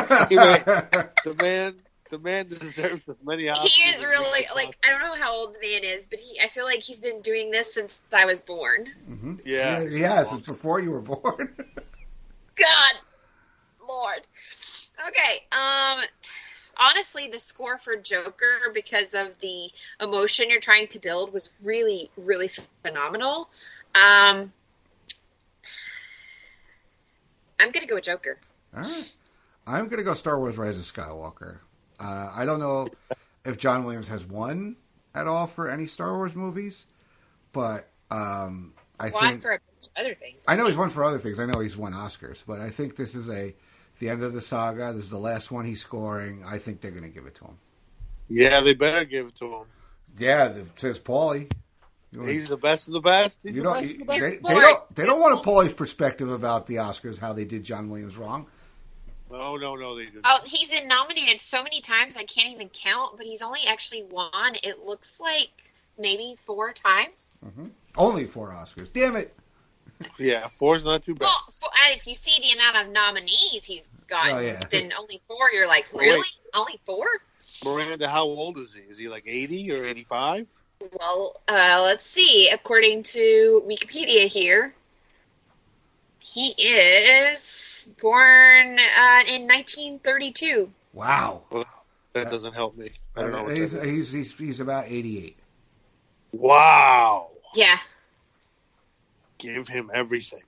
The man deserves as many Oscars. He is really, I don't know how old the man is, but I feel like he's been doing this since I was born. Mm-hmm. Yeah, since before you were born. God, Lord. Okay, honestly, the score for Joker, because of the emotion you're trying to build, was really, really phenomenal. I'm going to go with Joker. All right. I'm going to go Star Wars Rise of Skywalker. I don't know if John Williams has won at all for any Star Wars movies, but I think for a bunch of other things. I know he's won for other things. I know he's won Oscars, but I think this is the end of the saga. This is the last one he's scoring. I think they're going to give it to him. Yeah, they better give it to him. Yeah, says Paulie. He's the best of the best. They don't want a Paulie's perspective about the Oscars, how they did John Williams wrong. No, they didn't. Oh, he's been nominated so many times I can't even count, but he's only actually won, it looks like, maybe 4 times. Mm-hmm. Only 4 Oscars. Damn it. Yeah, 4's not too bad. Well, if you see the amount of nominees he's gotten, then only 4, you're like, really? Wait. Only 4? Miranda, how old is he? Is he like 80 or 85? Well, let's see. According to Wikipedia here, he is born in 1932. Wow. Well, that doesn't help me. I don't know what he's about 88. Wow. Yeah. Give him everything.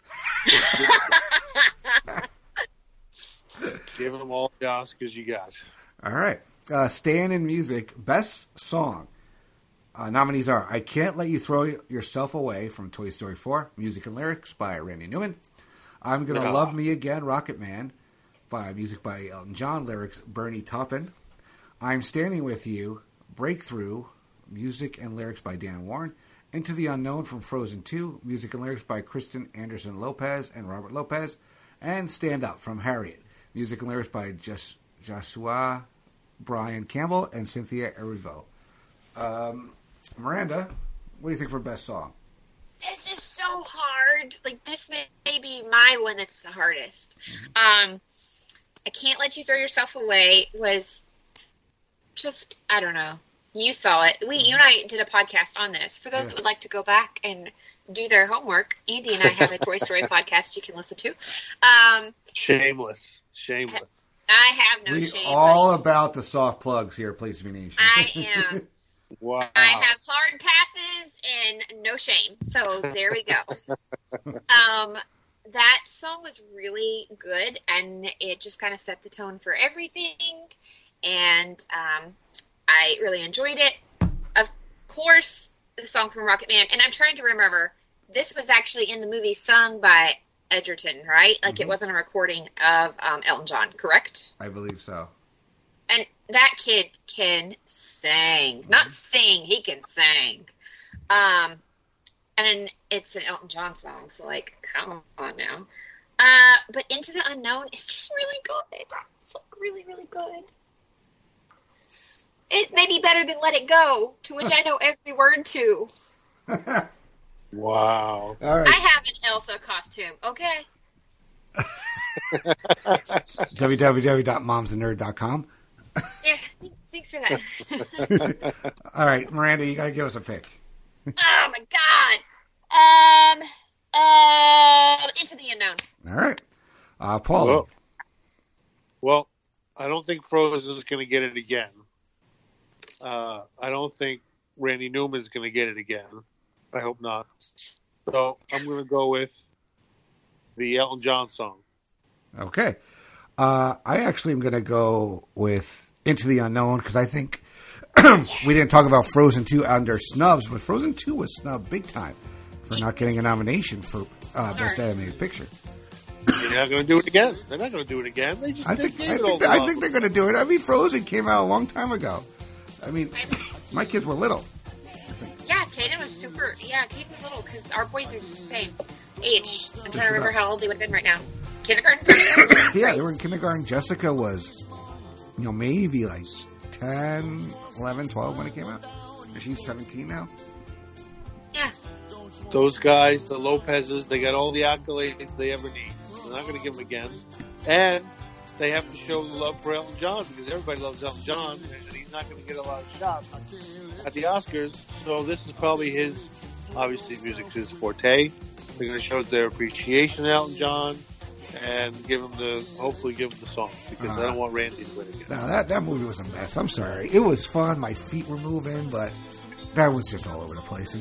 Give him all the Oscars you got. All right. Staying in music, best song. Nominees are I Can't Let You Throw Yourself Away from Toy Story 4, music and lyrics by Randy Newman. I'm Gonna Love Me Again, Rocket Man, music by Elton John, lyrics Bernie Taupin. I'm Standing With You, Breakthrough, music and lyrics by Dan Warren. Into the Unknown from Frozen 2, music and lyrics by Kristen Anderson Lopez and Robert Lopez. And Stand Up from Harriet, music and lyrics by Joshua Brian Campbell and Cynthia Erivo. Miranda, what do you think for best song? This is so hard. This may be my one that's the hardest. Mm-hmm. I Can't Let You Throw Yourself Away was just, I don't know. You saw it. You and I did a podcast on this. For those that would like to go back and do their homework, Andy and I have a Toy Story podcast you can listen to. Shameless. I have no shame. All about the soft plugs here, Place to Be Nation. I am. Wow. I have hard passes and no shame. So there we go. That song was really good, and it just kind of set the tone for everything. And I really enjoyed it. Of course, the song from Rocket Man, and I'm trying to remember, this was actually in the movie sung by Edgerton, right? It wasn't a recording of Elton John, correct? I believe so. And that kid can sing. Not sing, he can sing. And it's an Elton John song, so come on now. But Into the Unknown is just really good. It's really, really good. It may be better than Let It Go, to which I know every word to. Wow. All right. I have an Elsa costume, okay? www.momsandnerd.com. Yeah, thanks for that. All right, Miranda, you got to give us a pick. Oh, my God. Into the Unknown. All right. Paul. Well, I don't think Frozen is going to get it again. I don't think Randy Newman's going to get it again. I hope not. So I'm going to go with the Elton John song. Okay. I actually am going to go with Into the Unknown, because I think we didn't talk about Frozen 2 under snubs, but Frozen 2 was snubbed big time for not getting a nomination for Best Animated Picture. They're not going to do it again. They're not going to do it again. They just I think gave it all the love. they're going to do it. I mean, Frozen came out a long time ago. I mean, my kids were little. Yeah, Caden was super. Yeah, Caden was little because our boys are the same age. I'm trying to remember how old they would have been right now. Kindergarten, first grade? Yeah, they were in kindergarten. Jessica was, maybe like 10, 11, 12 when it came out. She's 17 now. Yeah. Those guys, the Lopez's, they got all the accolades they ever need. They're not going to give them again. And they have to show the love for Elton John because everybody loves Elton John, and he's not going to get a lot of shots at the Oscars. So this is probably his, obviously, music's his forte. They're going to show their appreciation to Elton John and hopefully give him the song because I don't want Randy to win again. No, that movie was a mess. I'm sorry. It was fun. My feet were moving, but that was just all over the place.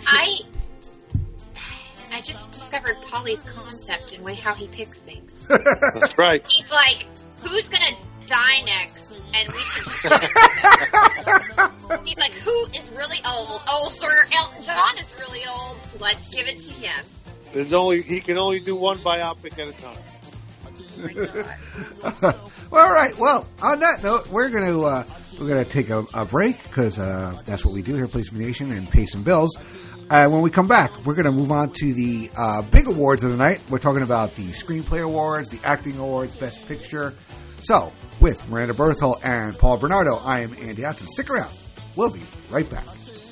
I just discovered Polly's concept and how he picks things. That's right. He's like, who's going to die next? And we should just He's like, who is really old? Oh, sir, Elton John is really old. Let's give it to him. He can only do one biopic at a time. Oh my God. Well, all right. Well, on that note, we're gonna take a break because that's what we do here at Place to Be Nation and pay some bills. When we come back, we're going to move on to the big awards of the night. We're talking about the Screenplay Awards, the Acting Awards, Best Picture. So, with Miranda Berthel and Paul Bernardo, I am Andy Hudson. Stick around. We'll be right back.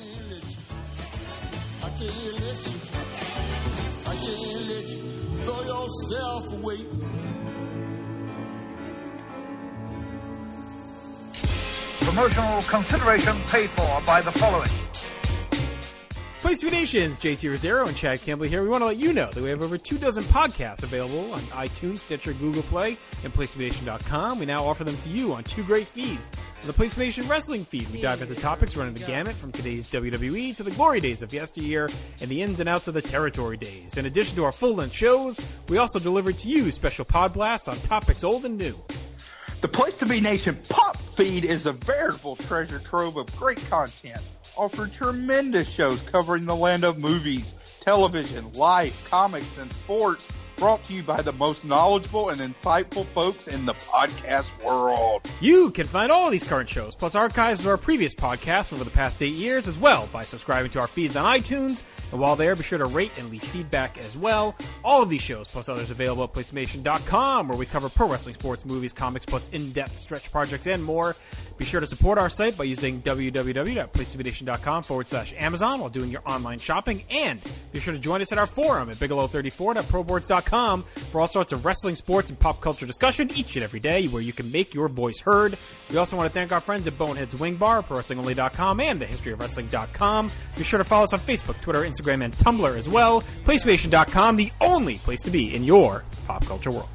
Promotional consideration paid for by the following. Place to Be Nation's JT Rosero and Chad Campbell here. We want to let you know that we have over 24 podcasts available on iTunes, Stitcher, Google Play, and PlaceToBeNation.com. We now offer them to you on 2 great feeds. On the Place to Be Nation wrestling feed, we dive into topics running the gamut from today's WWE to the glory days of yesteryear and the ins and outs of the territory days. In addition to our full-length shows, we also deliver to you special pod blasts on topics old and new. The Place to Be Nation pop feed is a veritable treasure trove of great content, offering tremendous shows covering the land of movies, television, life, comics, and sports, brought to you by the most knowledgeable and insightful folks in the podcast world. You can find all of these current shows, plus archives of our previous podcasts over the past 8 years as well by subscribing to our feeds on iTunes. And while there, be sure to rate and leave feedback as well. All of these shows, plus others available at PlaceToBeNation.com, where we cover pro wrestling, sports, movies, comics, plus in-depth stretch projects and more. Be sure to support our site by using www.PlaceToBeNation.com/Amazon while doing your online shopping. And be sure to join us at our forum at Bigelow34.proboards.com for all sorts of wrestling, sports, and pop culture discussion each and every day where you can make your voice heard. We also want to thank our friends at Bonehead's Wing Bar, ProWrestlingOnly.com, and TheHistoryOfWrestling.com. Be sure to follow us on Facebook, Twitter, Instagram, and Tumblr as well. PlaceToBeNation.com, the only place to be in your pop culture world.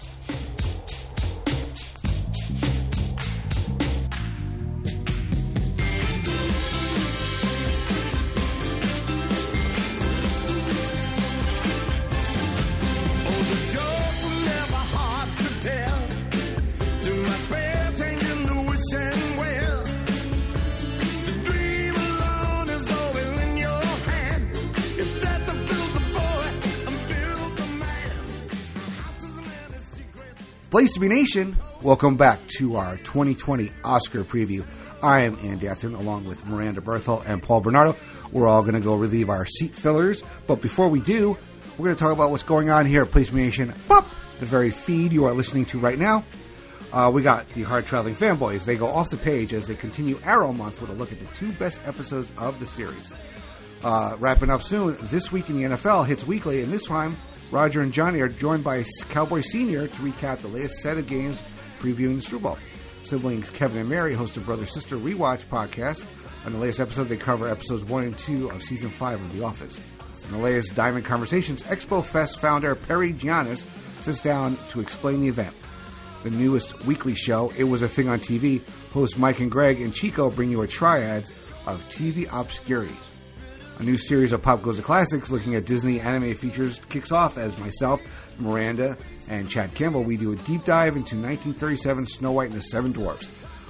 Place to Be Nation, welcome back to our 2020 Oscar preview. I am Andy Hudson, along with Miranda Berthel and Paul Bernardo. We're all going to go relieve our seat fillers, but before we do, we're going to talk about what's going on here at Place to Be Nation. Boop! The very feed you are listening to right now. We got the Hard Traveling Fanboys. They go off the page as they continue Arrow Month with a look at the 2 best episodes of the series. Wrapping up soon, This Week in the NFL hits weekly, and this time, Roger and Johnny are joined by Cowboy Senior to recap the latest set of games previewing the Super Bowl. Siblings Kevin and Mary host a brother-sister rewatch podcast. On the latest episode, they cover episodes 1 and 2 of Season 5 of The Office. In the latest Diamond Conversations, Expo Fest founder Perry Giannis sits down to explain the event. The newest weekly show, It Was a Thing on TV, hosts Mike and Greg and Chico bring you a triad of TV obscurities. A new series of Pop Goes the Classics looking at Disney animated features kicks off as myself, Miranda, and Chad Campbell. We do a deep dive into 1937 Snow White and the Seven Dwarfs.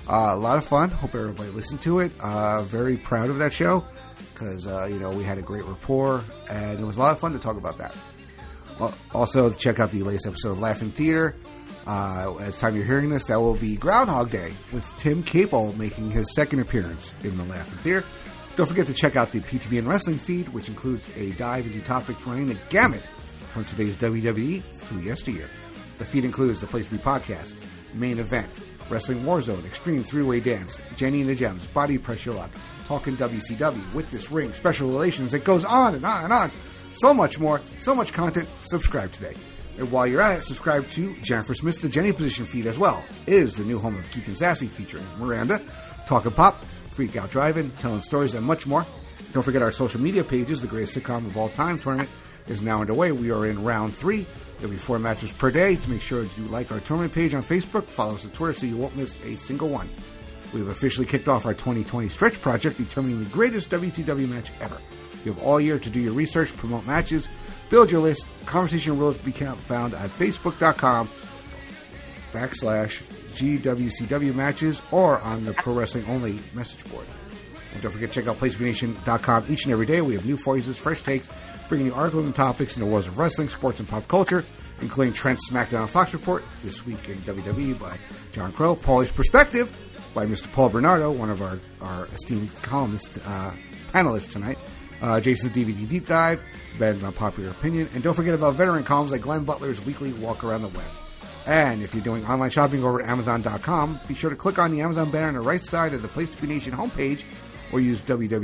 A lot of fun. Hope everybody listened to it. Very proud of that show because, we had a great rapport, and it was a lot of fun to talk about that. Also, check out the latest episode of Laughing Theater. As time you're hearing this, that will be Groundhog Day with Tim Capel making his second appearance in the Laughing Theater. Don't forget to check out the PTBN Wrestling feed, which includes a dive into topics running the gamut from today's WWE through yesteryear. The feed includes the Place to Be podcast, Main Event, Wrestling Warzone, Extreme Three-Way Dance, Jenny and the Gems, Body Pressure Lock, Talking WCW, With This Ring, Special Relations. It goes on and on and on. So much more, so much content. Subscribe today. And while you're at it, subscribe to Jennifer Smith's The Jenny Position feed as well. It is the new home of Geek and Sassy featuring Miranda, Talking Pop, Freak Out Driving, Telling Stories, and much more. Don't forget our social media pages. The Greatest Sitcom of All Time tournament is now underway. We are in round 3. There'll be 4 matches per day. To make sure you like our tournament page on Facebook, follow us on Twitter so you won't miss a single one. We've officially kicked off our 2020 stretch project, determining the greatest WCW match ever. You have all year to do your research, promote matches, build your list. Conversation rules be found at facebook.com/GWCW matches or on the Pro Wrestling Only message board. And don't forget to check out PlaceToBeNation.com each and every day. We have new voices, fresh takes, bringing you articles and topics in the worlds of wrestling, sports, and pop culture, including Trent's SmackDown on Fox Report, This Week in WWE by John Crow, Paulie's Perspective by Mr. Paul Bernardo, one of our esteemed panelists tonight, Jason's DVD Deep Dive, Ben's Unpopular Opinion, and don't forget about veteran columns like Glenn Butler's weekly Walk Around the Web. And if you're doing online shopping over at Amazon.com, be sure to click on the Amazon banner on the right side of the Place to Be Nation homepage or use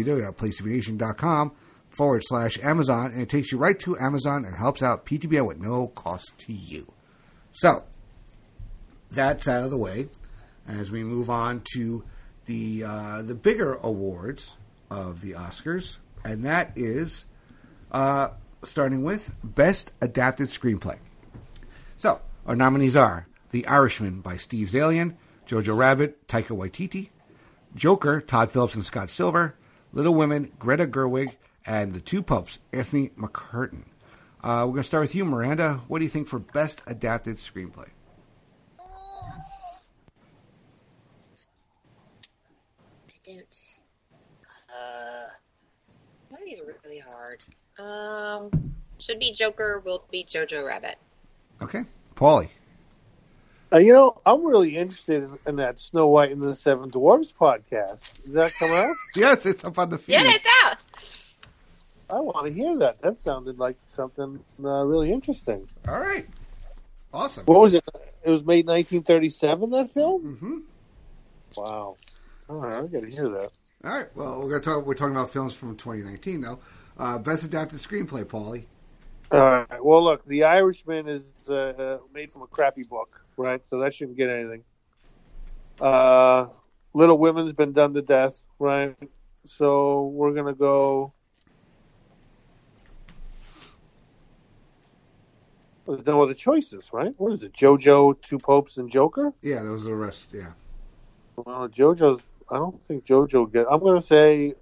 www.placetobenation.com/Amazon, and it takes you right to Amazon and helps out PTBN with no cost to you. So, that's out of the way as we move on to the bigger awards of the Oscars, and that is starting with Best Adapted Screenplay. So, our nominees are The Irishman by Steve Zalian, Jojo Rabbit, Taika Waititi, Joker, Todd Phillips and Scott Silver, Little Women, Greta Gerwig, and The Two Popes, Anthony McCurtain. We're going to start with you, Miranda. What do you think for Best Adapted Screenplay? I don't. One of these are really hard. Should be Joker, will be Jojo Rabbit. Okay. Paulie. I'm really interested in that Snow White and the Seven Dwarfs podcast. Is that coming out? Yes, it's up on the feed. Yeah, it's out. I want to hear that. That sounded like something really interesting. All right. Awesome. What was it? It was made 1937, that film? Mm-hmm. Wow. All right, I got to hear that. All right. Well, we're talking about films from 2019 now. Best Adapted Screenplay, Paulie. All right. Well, look, The Irishman is made from a crappy book, right? So that shouldn't get anything. Little Women's been done to death, right? So we're going to go... There's no other choices, right? What is it? JoJo, Two Popes, and Joker? Yeah, those are the rest, yeah. Well, JoJo's... I don't think JoJo get... I'm going to say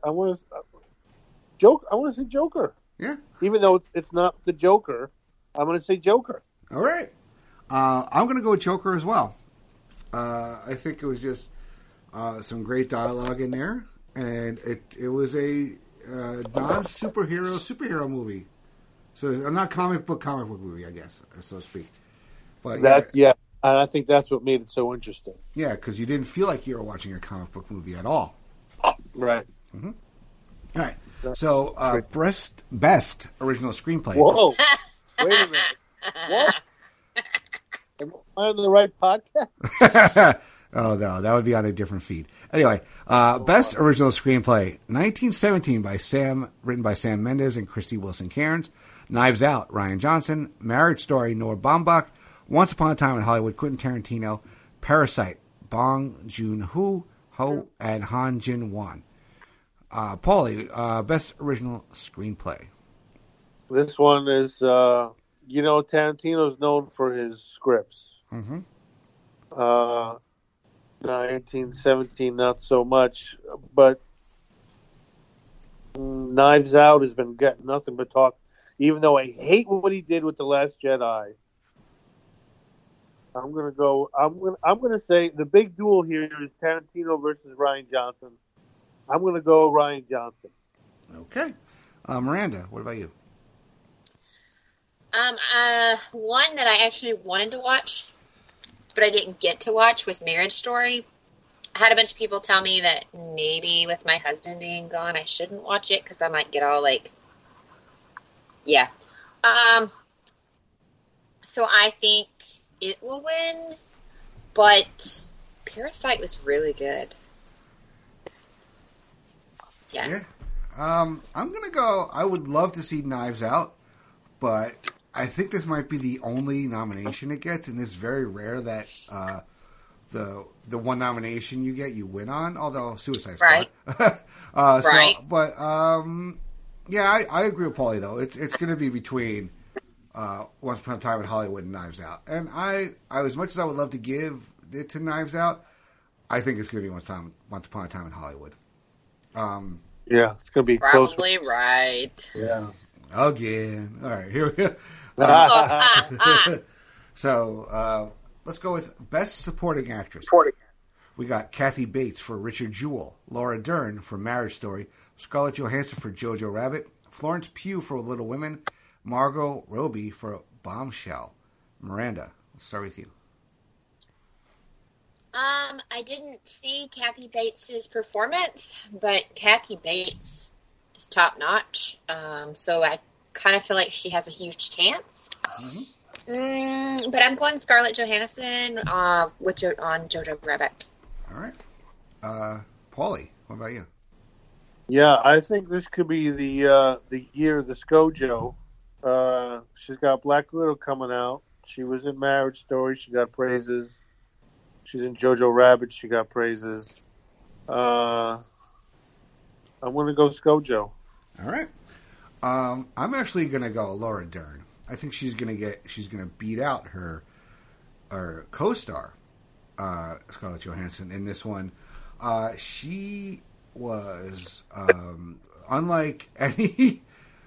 Joker. Yeah. Even though it's not the Joker, I'm going to say Joker. All right. I'm going to go with Joker as well. I think it was just some great dialogue in there, and it was a non-superhero movie. So not comic book movie, I guess, so to speak. But and I think that's what made it so interesting. Yeah, because you didn't feel like you were watching a comic book movie at all. Right. Mm-hmm. All right. So, best original screenplay. Whoa! Wait a minute. What? Am I on the right podcast? Oh no, that would be on a different feed. Anyway, best original screenplay: 1917 written by Sam Mendes and Christy Wilson Cairns. Knives Out, Rian Johnson. Marriage Story, Noah Baumbach. Once Upon a Time in Hollywood, Quentin Tarantino. Parasite, Bong Joon-ho and Han Jin-won. Paulie, best original screenplay. This one is, Tarantino's known for his scripts. Mm-hmm. 1917, not so much, but Knives Out has been getting nothing but talk. Even though I hate what he did with The Last Jedi, I'm gonna say the big duel here is Tarantino versus Rian Johnson. I'm gonna go Rian Johnson. Okay. Miranda, what about you? One that I actually wanted to watch, but I didn't get to watch was Marriage Story. I had a bunch of people tell me that maybe with my husband being gone, I shouldn't watch it because I might get all like, yeah. So I think it will win, but Parasite was really good. Yeah. I'm gonna go. I would love to see Knives Out, but I think this might be the only nomination it gets, and it's very rare that the one nomination you get, you win on. Although Suicide Squad, right? Right. So, but yeah, I agree with Paulie though. It's going to be between Once Upon a Time in Hollywood and Knives Out, and I as much as I would love to give it to Knives Out, I think it's going to be Once Upon a Time in Hollywood. Yeah, it's going to be probably close. Right. Yeah. Again. All right, here we go. So let's go with Best Supporting Actress. We got Kathy Bates for Richard Jewell, Laura Dern for Marriage Story, Scarlett Johansson for Jojo Rabbit, Florence Pugh for Little Women, Margot Robbie for Bombshell. Miranda, let's start with you. I didn't see Kathy Bates' performance, but Kathy Bates is top notch. So I kind of feel like she has a huge chance. Mm-hmm. But I'm going Scarlett Johansson on Jojo Rabbit. All right. Paulie, what about you? Yeah, I think this could be the year of the ScoJo. She's got Black Widow coming out. She was in Marriage Story. She got praises. She's in Jojo Rabbit. She got praises. I'm going to go ScoJo. All right. I'm actually going to go Laura Dern. I think she's going to beat out her co-star, Scarlett Johansson, in this one. She was unlike any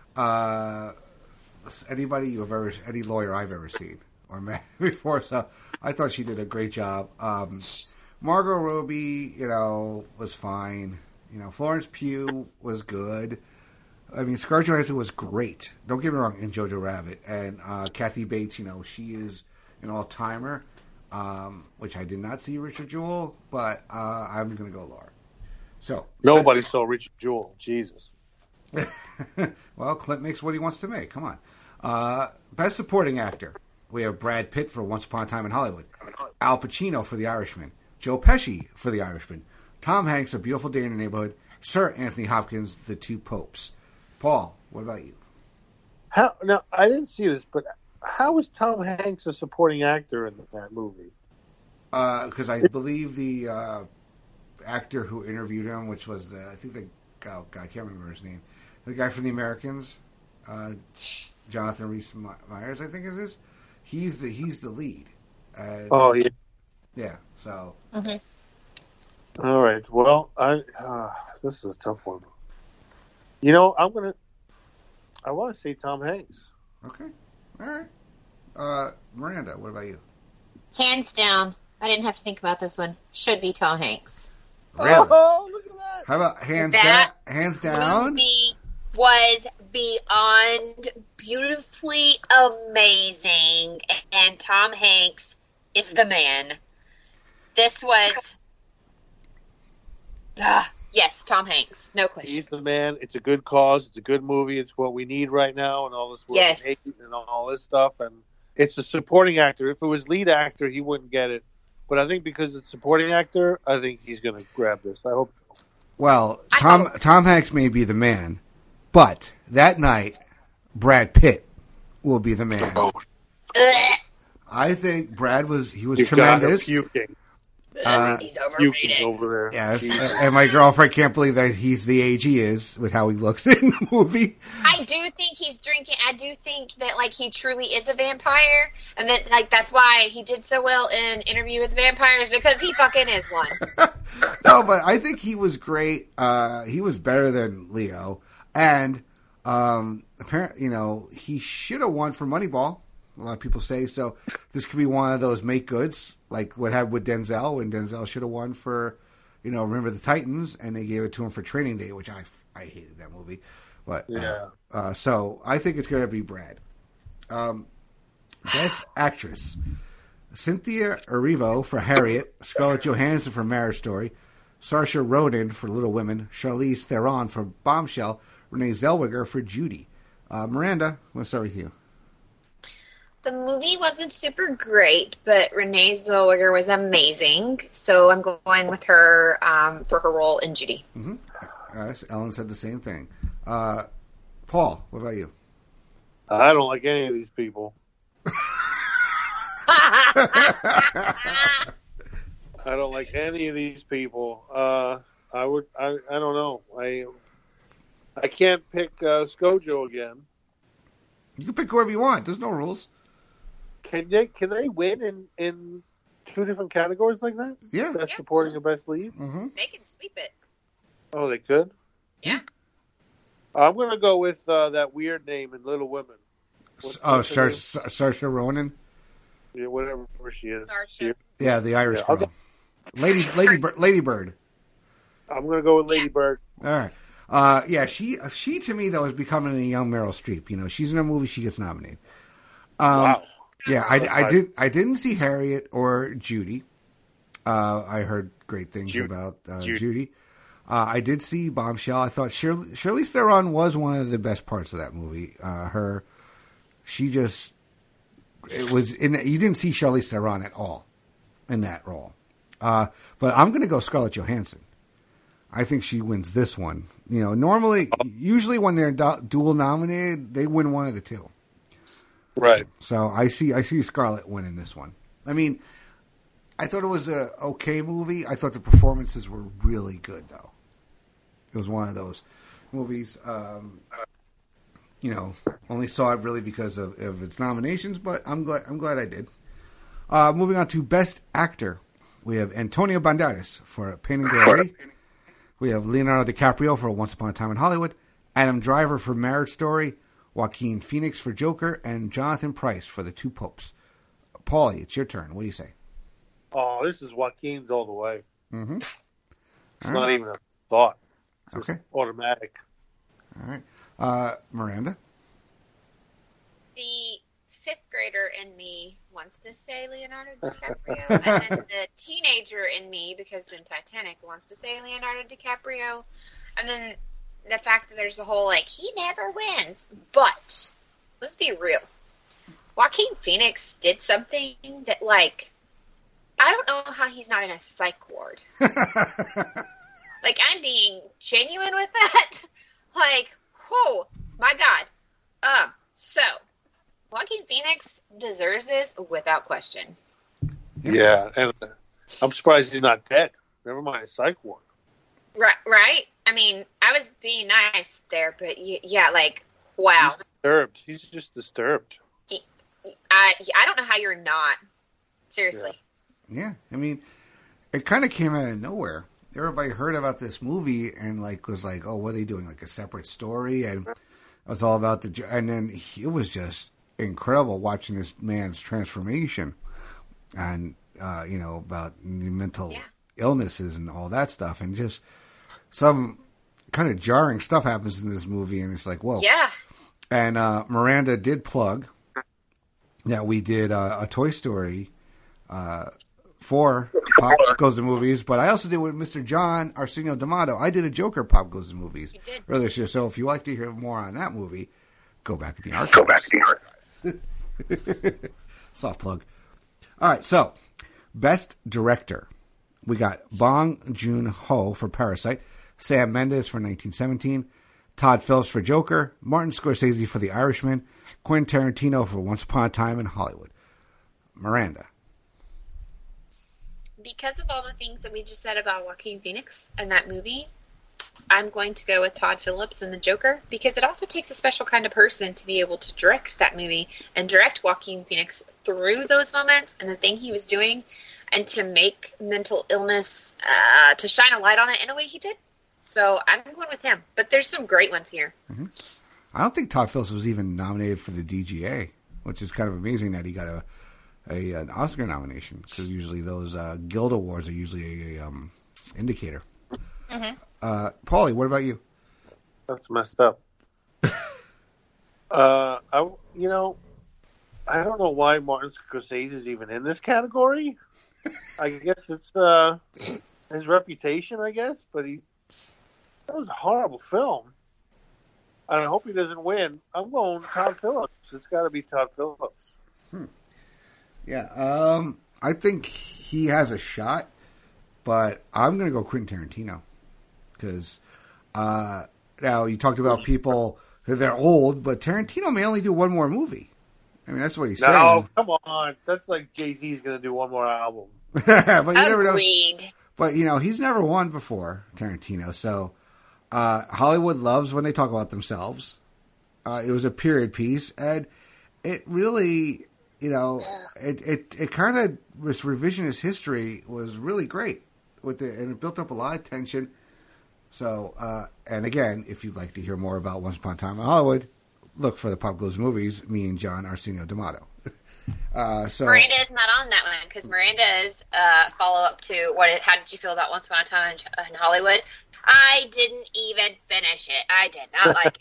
any lawyer I've ever seen or met before. So I thought she did a great job. Margot Robbie, was fine. Florence Pugh was good. I mean, Scarlett Johansson was great. Don't get me wrong, in Jojo Rabbit. And Kathy Bates, she is an all-timer, which I did not see Richard Jewell, but I'm going to go Laura. So nobody saw Richard Jewell. Jesus. Well, Clint makes what he wants to make. Come on. Best Supporting Actor. We have Brad Pitt for Once Upon a Time in Hollywood, Al Pacino for The Irishman, Joe Pesci for The Irishman, Tom Hanks, A Beautiful Day in the Neighborhood, Sir Anthony Hopkins, The Two Popes. Paul, what about you? Now, I didn't see this, but how is Tom Hanks a supporting actor in that movie? Because I believe the actor who interviewed him, which was I can't remember his name, the guy from The Americans, Jonathan Rhys Meyers, I think is his. He's the lead. Oh yeah. Yeah. So. Mm-hmm. All right. Well, this is a tough one. I want to say Tom Hanks. Okay. All right. Miranda, what about you? Hands down. I didn't have to think about this one. Should be Tom Hanks. Really? Oh, look at that. How about hands down? Movie was beyond beautifully amazing, and Tom Hanks is the man. This was... yes, Tom Hanks. No question. He's the man. It's a good cause. It's a good movie. It's what we need right now, and all this work Yes. and all this stuff. And it's a supporting actor. If it was lead actor, he wouldn't get it. But I think because it's supporting actor, I think he's going to grab this. I hope so. Well, Tom Hanks may be the man, but that night, Brad Pitt will be the man. I think Brad was tremendous. Puking. He's overrated. Over there. Yes, and my girlfriend can't believe that he's the age he is with how he looks in the movie. I do think he's drinking. I do think that he truly is a vampire, and that that's why he did so well in Interview with Vampires, because he fucking is one. No, but I think he was great. He was better than Leo, and apparently, he should have won for Moneyball. A lot of people say so. This could be one of those make goods, like what happened with Denzel, when Denzel should have won for, Remember the Titans, and they gave it to him for Training Day, which I hated that movie. But so I think it's going to be Brad. Best Actress: Cynthia Erivo for Harriet, Scarlett Johansson for Marriage Story, Saoirse Ronan for Little Women, Charlize Theron for Bombshell, Renee Zellweger for Judy. Miranda, let's start with you. The movie wasn't super great, but Renee Zellweger was amazing. So I'm going with her for her role in Judy. Mm-hmm. Ellen said the same thing. Paul, what about you? I don't like any of these people. I don't like any of these people. I don't know. I can't pick ScarJo again. You can pick whoever you want. There's no rules. Can they win in two different categories like that? Yeah. Best supporting and best lead? Mm-hmm. They can sweep it. Oh, they could? Yeah. I'm going to go with that weird name in Little Women. Saoirse Ronan? Yeah, whatever she is. Saoirse. Yeah, the Irish girl. Lady Bird. I'm going to go with Lady Bird. All right. She to me, though, is becoming a young Meryl Streep. She's in a movie, she gets nominated. Wow. Yeah, I didn't see Harriet or Judy. I heard great things about Judy. I did see Bombshell. I thought Charlize Theron was one of the best parts of that movie. You didn't see Charlize Theron at all in that role. But I'm going to go Scarlett Johansson. I think she wins this one. Usually when they're dual nominated, they win one of the two. Right. So I see Scarlett winning this one. I mean, I thought it was a okay movie. I thought the performances were really good, though. It was one of those movies. Only saw it really because of its nominations, but I'm glad I did. Moving on to Best Actor, we have Antonio Banderas for Pain and Glory. We have Leonardo DiCaprio for Once Upon a Time in Hollywood, Adam Driver for Marriage Story, Joaquin Phoenix for Joker, and Jonathan Pryce for The Two Popes. Paulie, it's your turn. What do you say? Oh, this is Joaquin's all the way. Mm-hmm. It's not even a thought. It's okay. Automatic. All right. Miranda? The fifth grader in me wants to say Leonardo DiCaprio, and then the teenager in me, because in Titanic, wants to say Leonardo DiCaprio, and then the fact that there's the whole, he never wins. But, let's be real. Joaquin Phoenix did something that, I don't know how he's not in a psych ward. I'm being genuine with that. Oh, my God. So, Joaquin Phoenix deserves this without question. Yeah, and I'm surprised he's not dead. Never mind a psych ward. Right? I mean, I was being nice there, but wow. He's disturbed. He's just disturbed. I don't know how you're not. Seriously. Yeah. I mean, it kind of came out of nowhere. Everybody heard about this movie and was like, oh, what are they doing? A separate story? And it was all about and then it was just incredible watching this man's transformation and, about mental illnesses and all that stuff. And just some kind of jarring stuff happens in this movie. And it's like, whoa. Yeah. And Miranda did plug that we did a Toy Story for Pop Goes to Movies, but I also did with Mr. John Arsenio D'Amato. I did a Joker Pop Goes to Movies earlier this year. So if you like to hear more on that movie, go back to the archives. Soft plug. All right, so Best Director. We got Bong Joon-ho for Parasite, Sam Mendes for 1917, Todd Phillips for Joker, Martin Scorsese for The Irishman, Quentin Tarantino for Once Upon a Time in Hollywood. Miranda. Because of all the things that we just said about Joaquin Phoenix and that movie, I'm going to go with Todd Phillips and the Joker, because it also takes a special kind of person to be able to direct that movie and direct Joaquin Phoenix through those moments and the thing he was doing, and to make mental illness, to shine a light on it in a way he did. So I'm going with him. But there's some great ones here. Mm-hmm. I don't think Todd Phillips was even nominated for the DGA. which is kind of amazing that he got an Oscar nomination, because usually those Guild Awards are usually a indicator. Mm-hmm. Paulie, what about you? That's messed up. I don't know why Martin Scorsese is even in this category. I guess it's his reputation, I guess, but that was a horrible film. I hope he doesn't win. I'm going Todd Phillips. It's got to be Todd Phillips. Yeah, I think he has a shot, but I'm going to go Quentin Tarantino, because now you talked about people who they're old, but Tarantino may only do one more movie. I mean, that's what he's saying. No, come on. That's like Jay-Z's going to do one more album. But you never know. Agreed. But, he's never won before, Tarantino. So Hollywood loves when they talk about themselves. It was a period piece, and it really, it kind of, this revisionist history was really great. And it built up a lot of tension. So, and again, if you'd like to hear more about Once Upon a Time in Hollywood, look for the Pop Goes Movies, me and John Arsenio D'Amato. Miranda is not on that one, because Miranda is follow-up to how did you feel about Once Upon a Time in Hollywood? I didn't even finish it. I did not like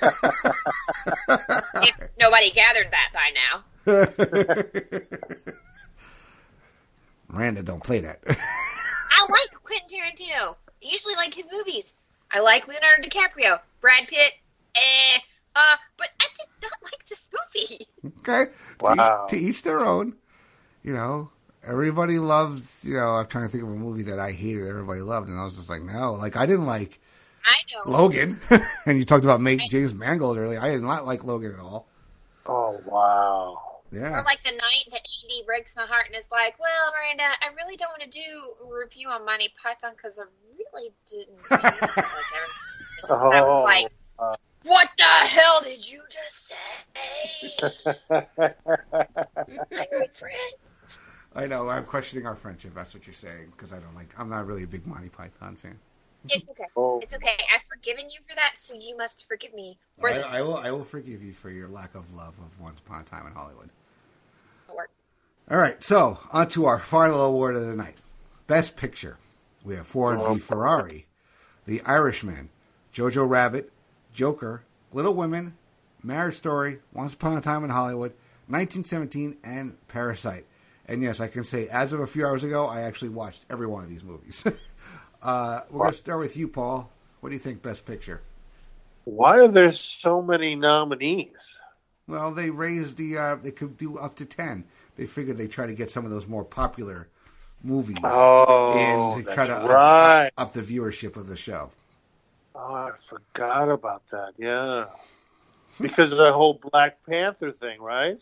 it. If nobody gathered that by now. Miranda, don't play that. I like Quentin Tarantino. I usually like his movies. I like Leonardo DiCaprio. Brad Pitt, but I did not like this movie. Okay. Wow. To each their own. Everybody loved, I'm trying to think of a movie that I hated, everybody loved, and I was just like, no. Like, I didn't like Logan. And you talked about James Mangold earlier. I did not like Logan at all. Oh, wow. Yeah. Or like the night that Andy breaks my heart and is like, well, Miranda, I really don't want to do a review on Monty Python because I really didn't like everything. I was like, what the hell did you just say? My great friend. I know. I'm questioning our friendship. That's what you're saying, because I'm not really a big Monty Python fan. It's okay. It's okay. I've forgiven you for that, so you must forgive me for this. I will forgive you for your lack of love of Once Upon a Time in Hollywood. Work. All right, so on to our final award of the night. Best Picture. We have Ford v. Ferrari, The Irishman, Jojo Rabbit, Joker, Little Women, Marriage Story, Once Upon a Time in Hollywood, 1917, and Parasite. And yes, I can say, as of a few hours ago, I actually watched every one of these movies. We're going to start with you, Paul. What do you think Best Picture? Why are there so many nominees? Well, they raised they could do up to 10. They figured they'd try to get some of those more popular movies in to try to up the viewership of the show. Oh, I forgot about that, yeah. Because of the whole Black Panther thing, right?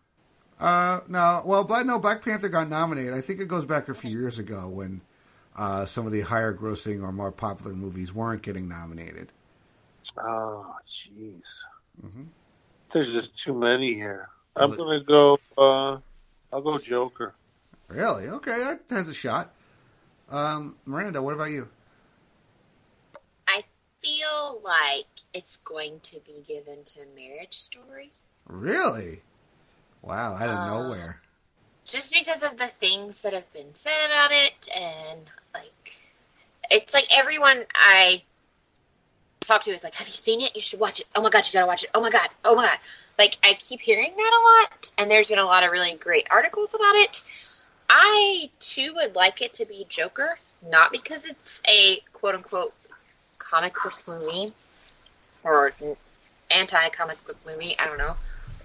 No, Black Panther got nominated. I think it goes back a few years ago when some of the higher grossing or more popular movies weren't getting nominated. Oh, jeez. Mm-hmm. There's just too many here. I'm going to go, I'll go Joker. Really? Okay, that has a shot. Miranda, what about you? I feel like it's going to be given to Marriage Story. Really? Wow, out of nowhere. Just because of the things that have been said about it, and it's like everyone I talk to is like, have you seen it? You should watch it. Oh my God, you gotta watch it. Oh my God. Like, I keep hearing that a lot, and there's been a lot of really great articles about it. I, too, would like it to be Joker, not because it's a quote-unquote comic book movie, or anti-comic book movie, I don't know.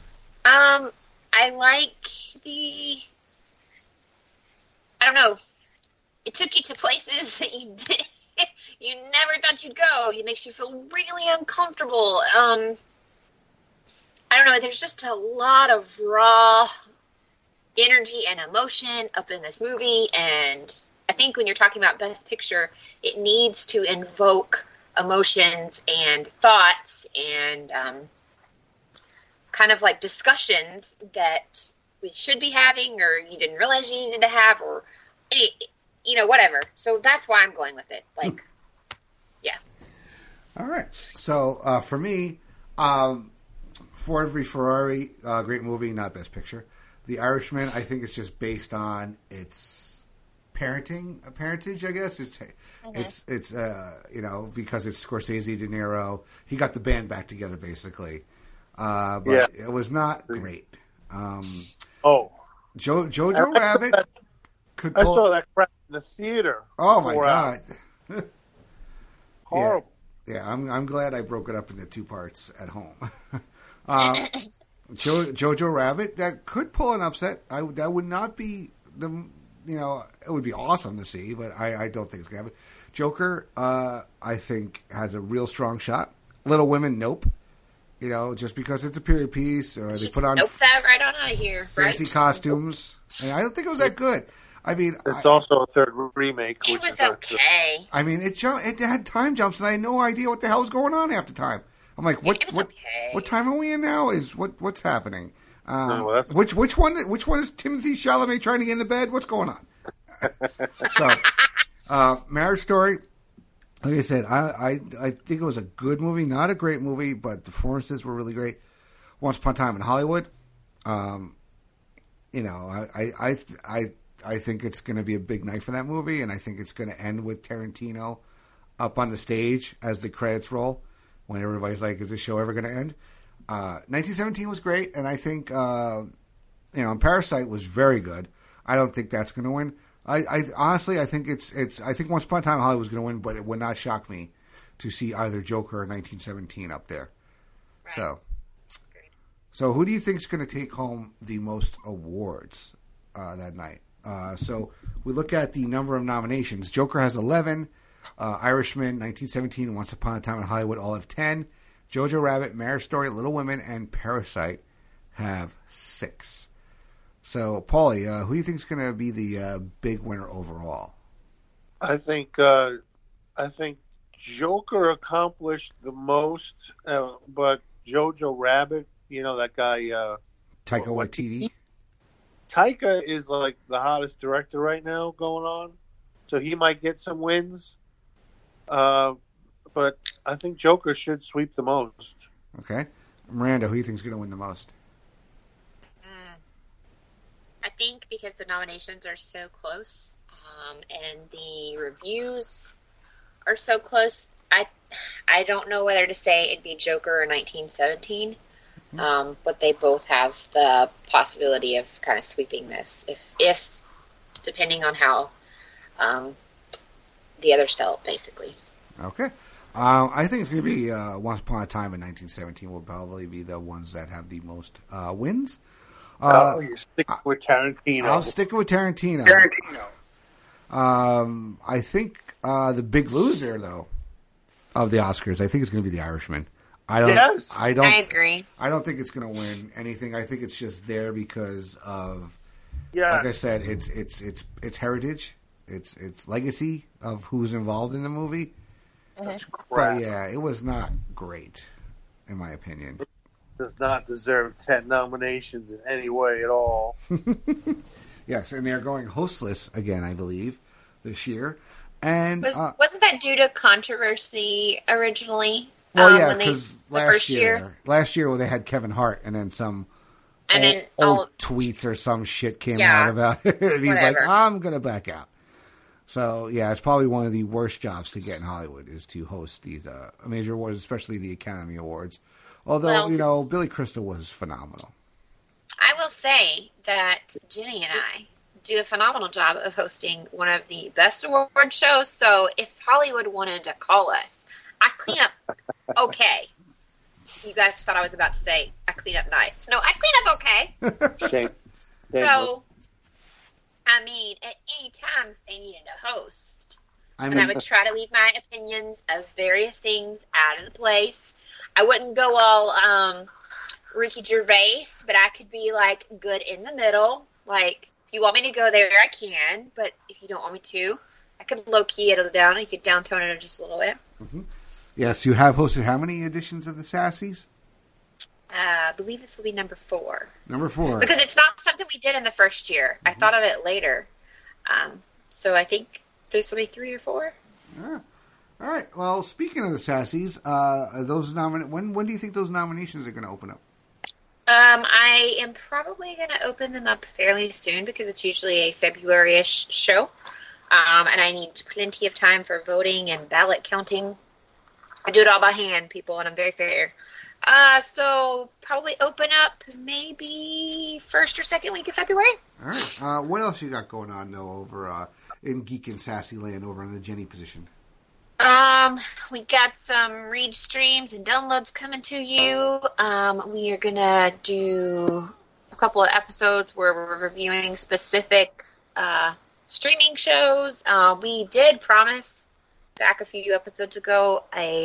I like I don't know, it took you to places that you never thought you'd go. It makes you feel really uncomfortable. I don't know, there's just a lot of raw energy and emotion up in this movie, and I think when you're talking about Best Picture, it needs to invoke emotions and thoughts and kind of like discussions that we should be having, or you didn't realize you needed to have, or whatever. So that's why I'm going with it. Like, yeah. All right. So for me, Ford v Ferrari, great movie, not Best Picture. The Irishman, I think it's just based on its parentage, I guess. It's because it's Scorsese, De Niro. He got the band back together, basically. But it was not great. Jojo Rabbit. I saw that crap in the theater. Oh my God! Horrible. Yeah, I'm glad I broke it up into two parts at home. Jojo Rabbit, that could pull an upset. That would not be it would be awesome to see, but I don't think it's gonna happen. Joker, I think has a real strong shot. Little Women, nope. Just because it's a period piece, or they put on nope that right on out of here. Fancy costumes. And I don't think it was that good. I mean, it's also a third remake. It was okay. I mean, it had time jumps, and I had no idea what the hell was going on half the time. I'm like, what time are we in now? What's happening? Which one is Timothy Chalamet trying to get into bed? What's going on? So, Marriage Story. Like I said, I think it was a good movie, not a great movie, but the performances were really great. Once Upon a Time in Hollywood. I think it's going to be a big night for that movie, and I think it's going to end with Tarantino up on the stage as the credits roll, when everybody's like, "Is this show ever going to end?" 1917 was great, and I think Parasite was very good. I don't think that's going to win. I honestly, I think I think Once Upon a Time in Hollywood was going to win, but it would not shock me to see either Joker or 1917 up there. Right. So who do you think is going to take home the most awards that night? So we look at the number of nominations. Joker has 11. Irishman, 1917, and Once Upon a Time in Hollywood all have 10. Jojo Rabbit, Marriage Story, Little Women, and Parasite have 6. So, Paulie, who do you think is going to be the big winner overall? I think Joker accomplished the most, but Jojo Rabbit, that guy Taika Waititi. Taika is like the hottest director right now going on, so he might get some wins. But I think Joker should sweep the most. Okay. Miranda, who do you think is going to win the most? I think because the nominations are so close, and the reviews are so close, I don't know whether to say it'd be Joker or 1917. But they both have the possibility of kind of sweeping this, if depending on how the others felt, basically. Okay. I think it's going to be Once Upon a Time in 1917 will probably be the ones that have the most wins. You're sticking with Tarantino. I'm sticking with Tarantino. I think the big loser, though, of the Oscars, I think it's going to be The Irishman. I agree. I don't think it's going to win anything. I think it's just there because of, like I said, it's heritage, it's legacy of who's involved in the movie. But yeah, it was not great, in my opinion. It does not deserve 10 nominations in any way at all. Yes, and they're going hostless again, I believe, this year. And wasn't that due to controversy originally? Well, yeah, because last year they had Kevin Hart, and then some old tweets or some shit came out about it. And he's like, I'm going to back out. So, yeah, it's probably one of the worst jobs to get in Hollywood is to host these major awards, especially the Academy Awards. Although, Billy Crystal was phenomenal. I will say that Jenny and I do a phenomenal job of hosting one of the best award shows. So if Hollywood wanted to call us, I clean up okay. You guys thought I was about to say I clean up nice. No, I clean up okay. Shame. So, I mean, at any time if they needed a host, I would try to leave my opinions of various things out of the place. I wouldn't go all Ricky Gervais, but I could be like good in the middle. Like, if you want me to go there, I can. But if you don't want me to, I could low-key it down. I could downtone it just a little bit. Mm-hmm. Yes, you have hosted how many editions of the Sassies? I believe this will be number 4. Number 4. Because it's not something we did in the first year. I thought of it later. So I think there's only 3 or 4. Yeah. All right. Well, speaking of the Sassies, those when do you think those nominations are going to open up? I am probably going to open them up fairly soon because it's usually a February-ish show. And I need plenty of time for voting and ballot counting. I do it all by hand, people, and I'm very fair. So probably open up maybe first or second week of February. All right. What else you got going on, though, over in Geek and Sassy Land over in the Jenny position? We got some read streams and downloads coming to you. We are going to do a couple of episodes where we're reviewing specific streaming shows. We did promise back a few episodes ago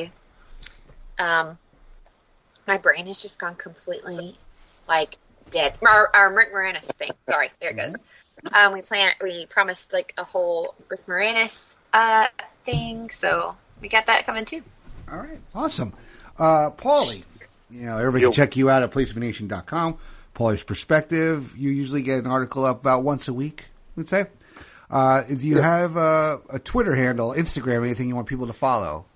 my brain has just gone completely, dead. Our Rick Moranis thing. Sorry, there it goes. We promised, a whole Rick Moranis thing, so we got that coming, too. All right. Awesome. Paulie, everybody can check you out at placeofnation.com. Paulie's Perspective. You usually get an article up about once a week, we'd say. Do you have a Twitter handle, Instagram, anything you want people to follow?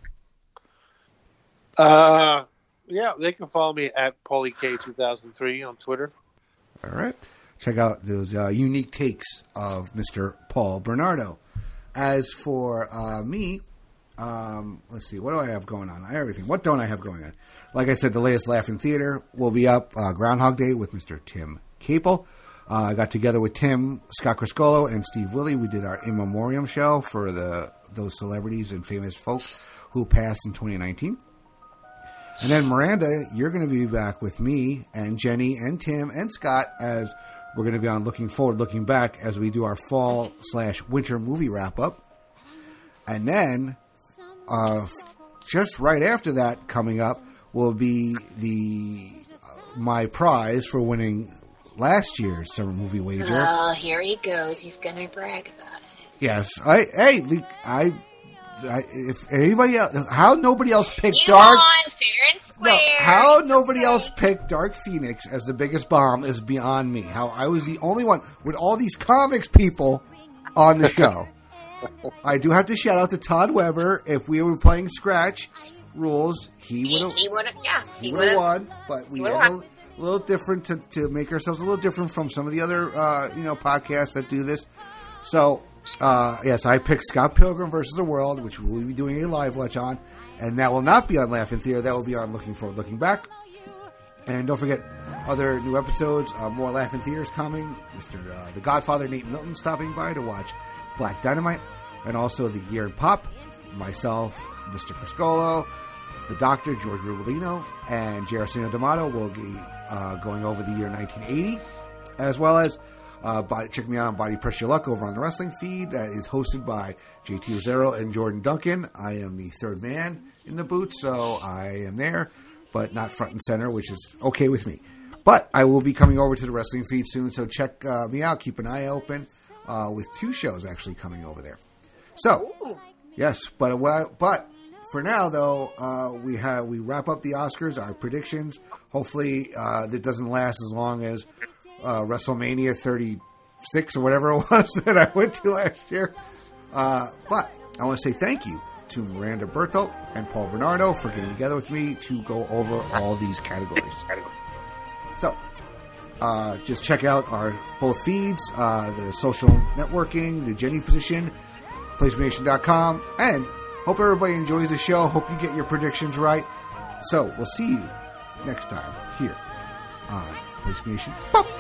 Yeah, they can follow me at PaulieK2003 on Twitter. All right. Check out those unique takes of Mr. Paul Bernardo. As for me, let's see, what do I have going on? Everything. What don't I have going on? Like I said, the latest Laugh in Theater will be up Groundhog Day with Mr. Tim Capel. I got together with Tim, Scott Criscolo, and Steve Willie. We did our In Memoriam show for those celebrities and famous folks who passed in 2019. And then, Miranda, you're going to be back with me and Jenny and Tim and Scott as we're going to be on Looking Forward, Looking Back as we do our fall/winter movie wrap-up. And then, just right after that coming up will be my prize for winning last year's summer movie wager. Oh, here he goes. He's going to brag about it. Yes. If anybody else, how nobody else picked Dark? Fair and square. No, how nobody else picked Dark Phoenix as the biggest bomb is beyond me. How I was the only one with all these comics people on the show. I do have to shout out to Todd Weber. If we were playing Scratch rules, he would have won. But we had a little different to make ourselves a little different from some of the other podcasts that do this. So. Yes, I picked Scott Pilgrim versus the World, which we'll be doing a live watch on, and that will not be on Laugh in Theater. That will be on Looking Forward, Looking Back. And don't forget, other new episodes, more Laugh in Theaters coming. Mr. The Godfather, Nate Milton, stopping by to watch Black Dynamite, and also The Year in Pop. Myself, Mr. Criscolo, the Doctor, George Rubolino, and Gerasino D'Amato will be going over the year 1980, as well as check me out on Body Press Your Luck over on the wrestling feed. That is hosted by JT Rosero and Jordan Duncan. I am the third man in the booth, so I am there, but not front and center, which is okay with me. But I will be coming over to the wrestling feed soon, so check me out. Keep an eye open with 2 shows actually coming over there. So, yes, but for now, though, we wrap up the Oscars, our predictions. Hopefully, that doesn't last as long as WrestleMania 36 or whatever it was that I went to last year. But I want to say thank you to Miranda Berto and Paul Bernardo for getting together with me to go over all these categories. So, just check out our both feeds, the social networking, the Jenny position, PlaceOfNation.com, and hope everybody enjoys the show. Hope you get your predictions right. So, we'll see you next time here on Place of Nation. Pop!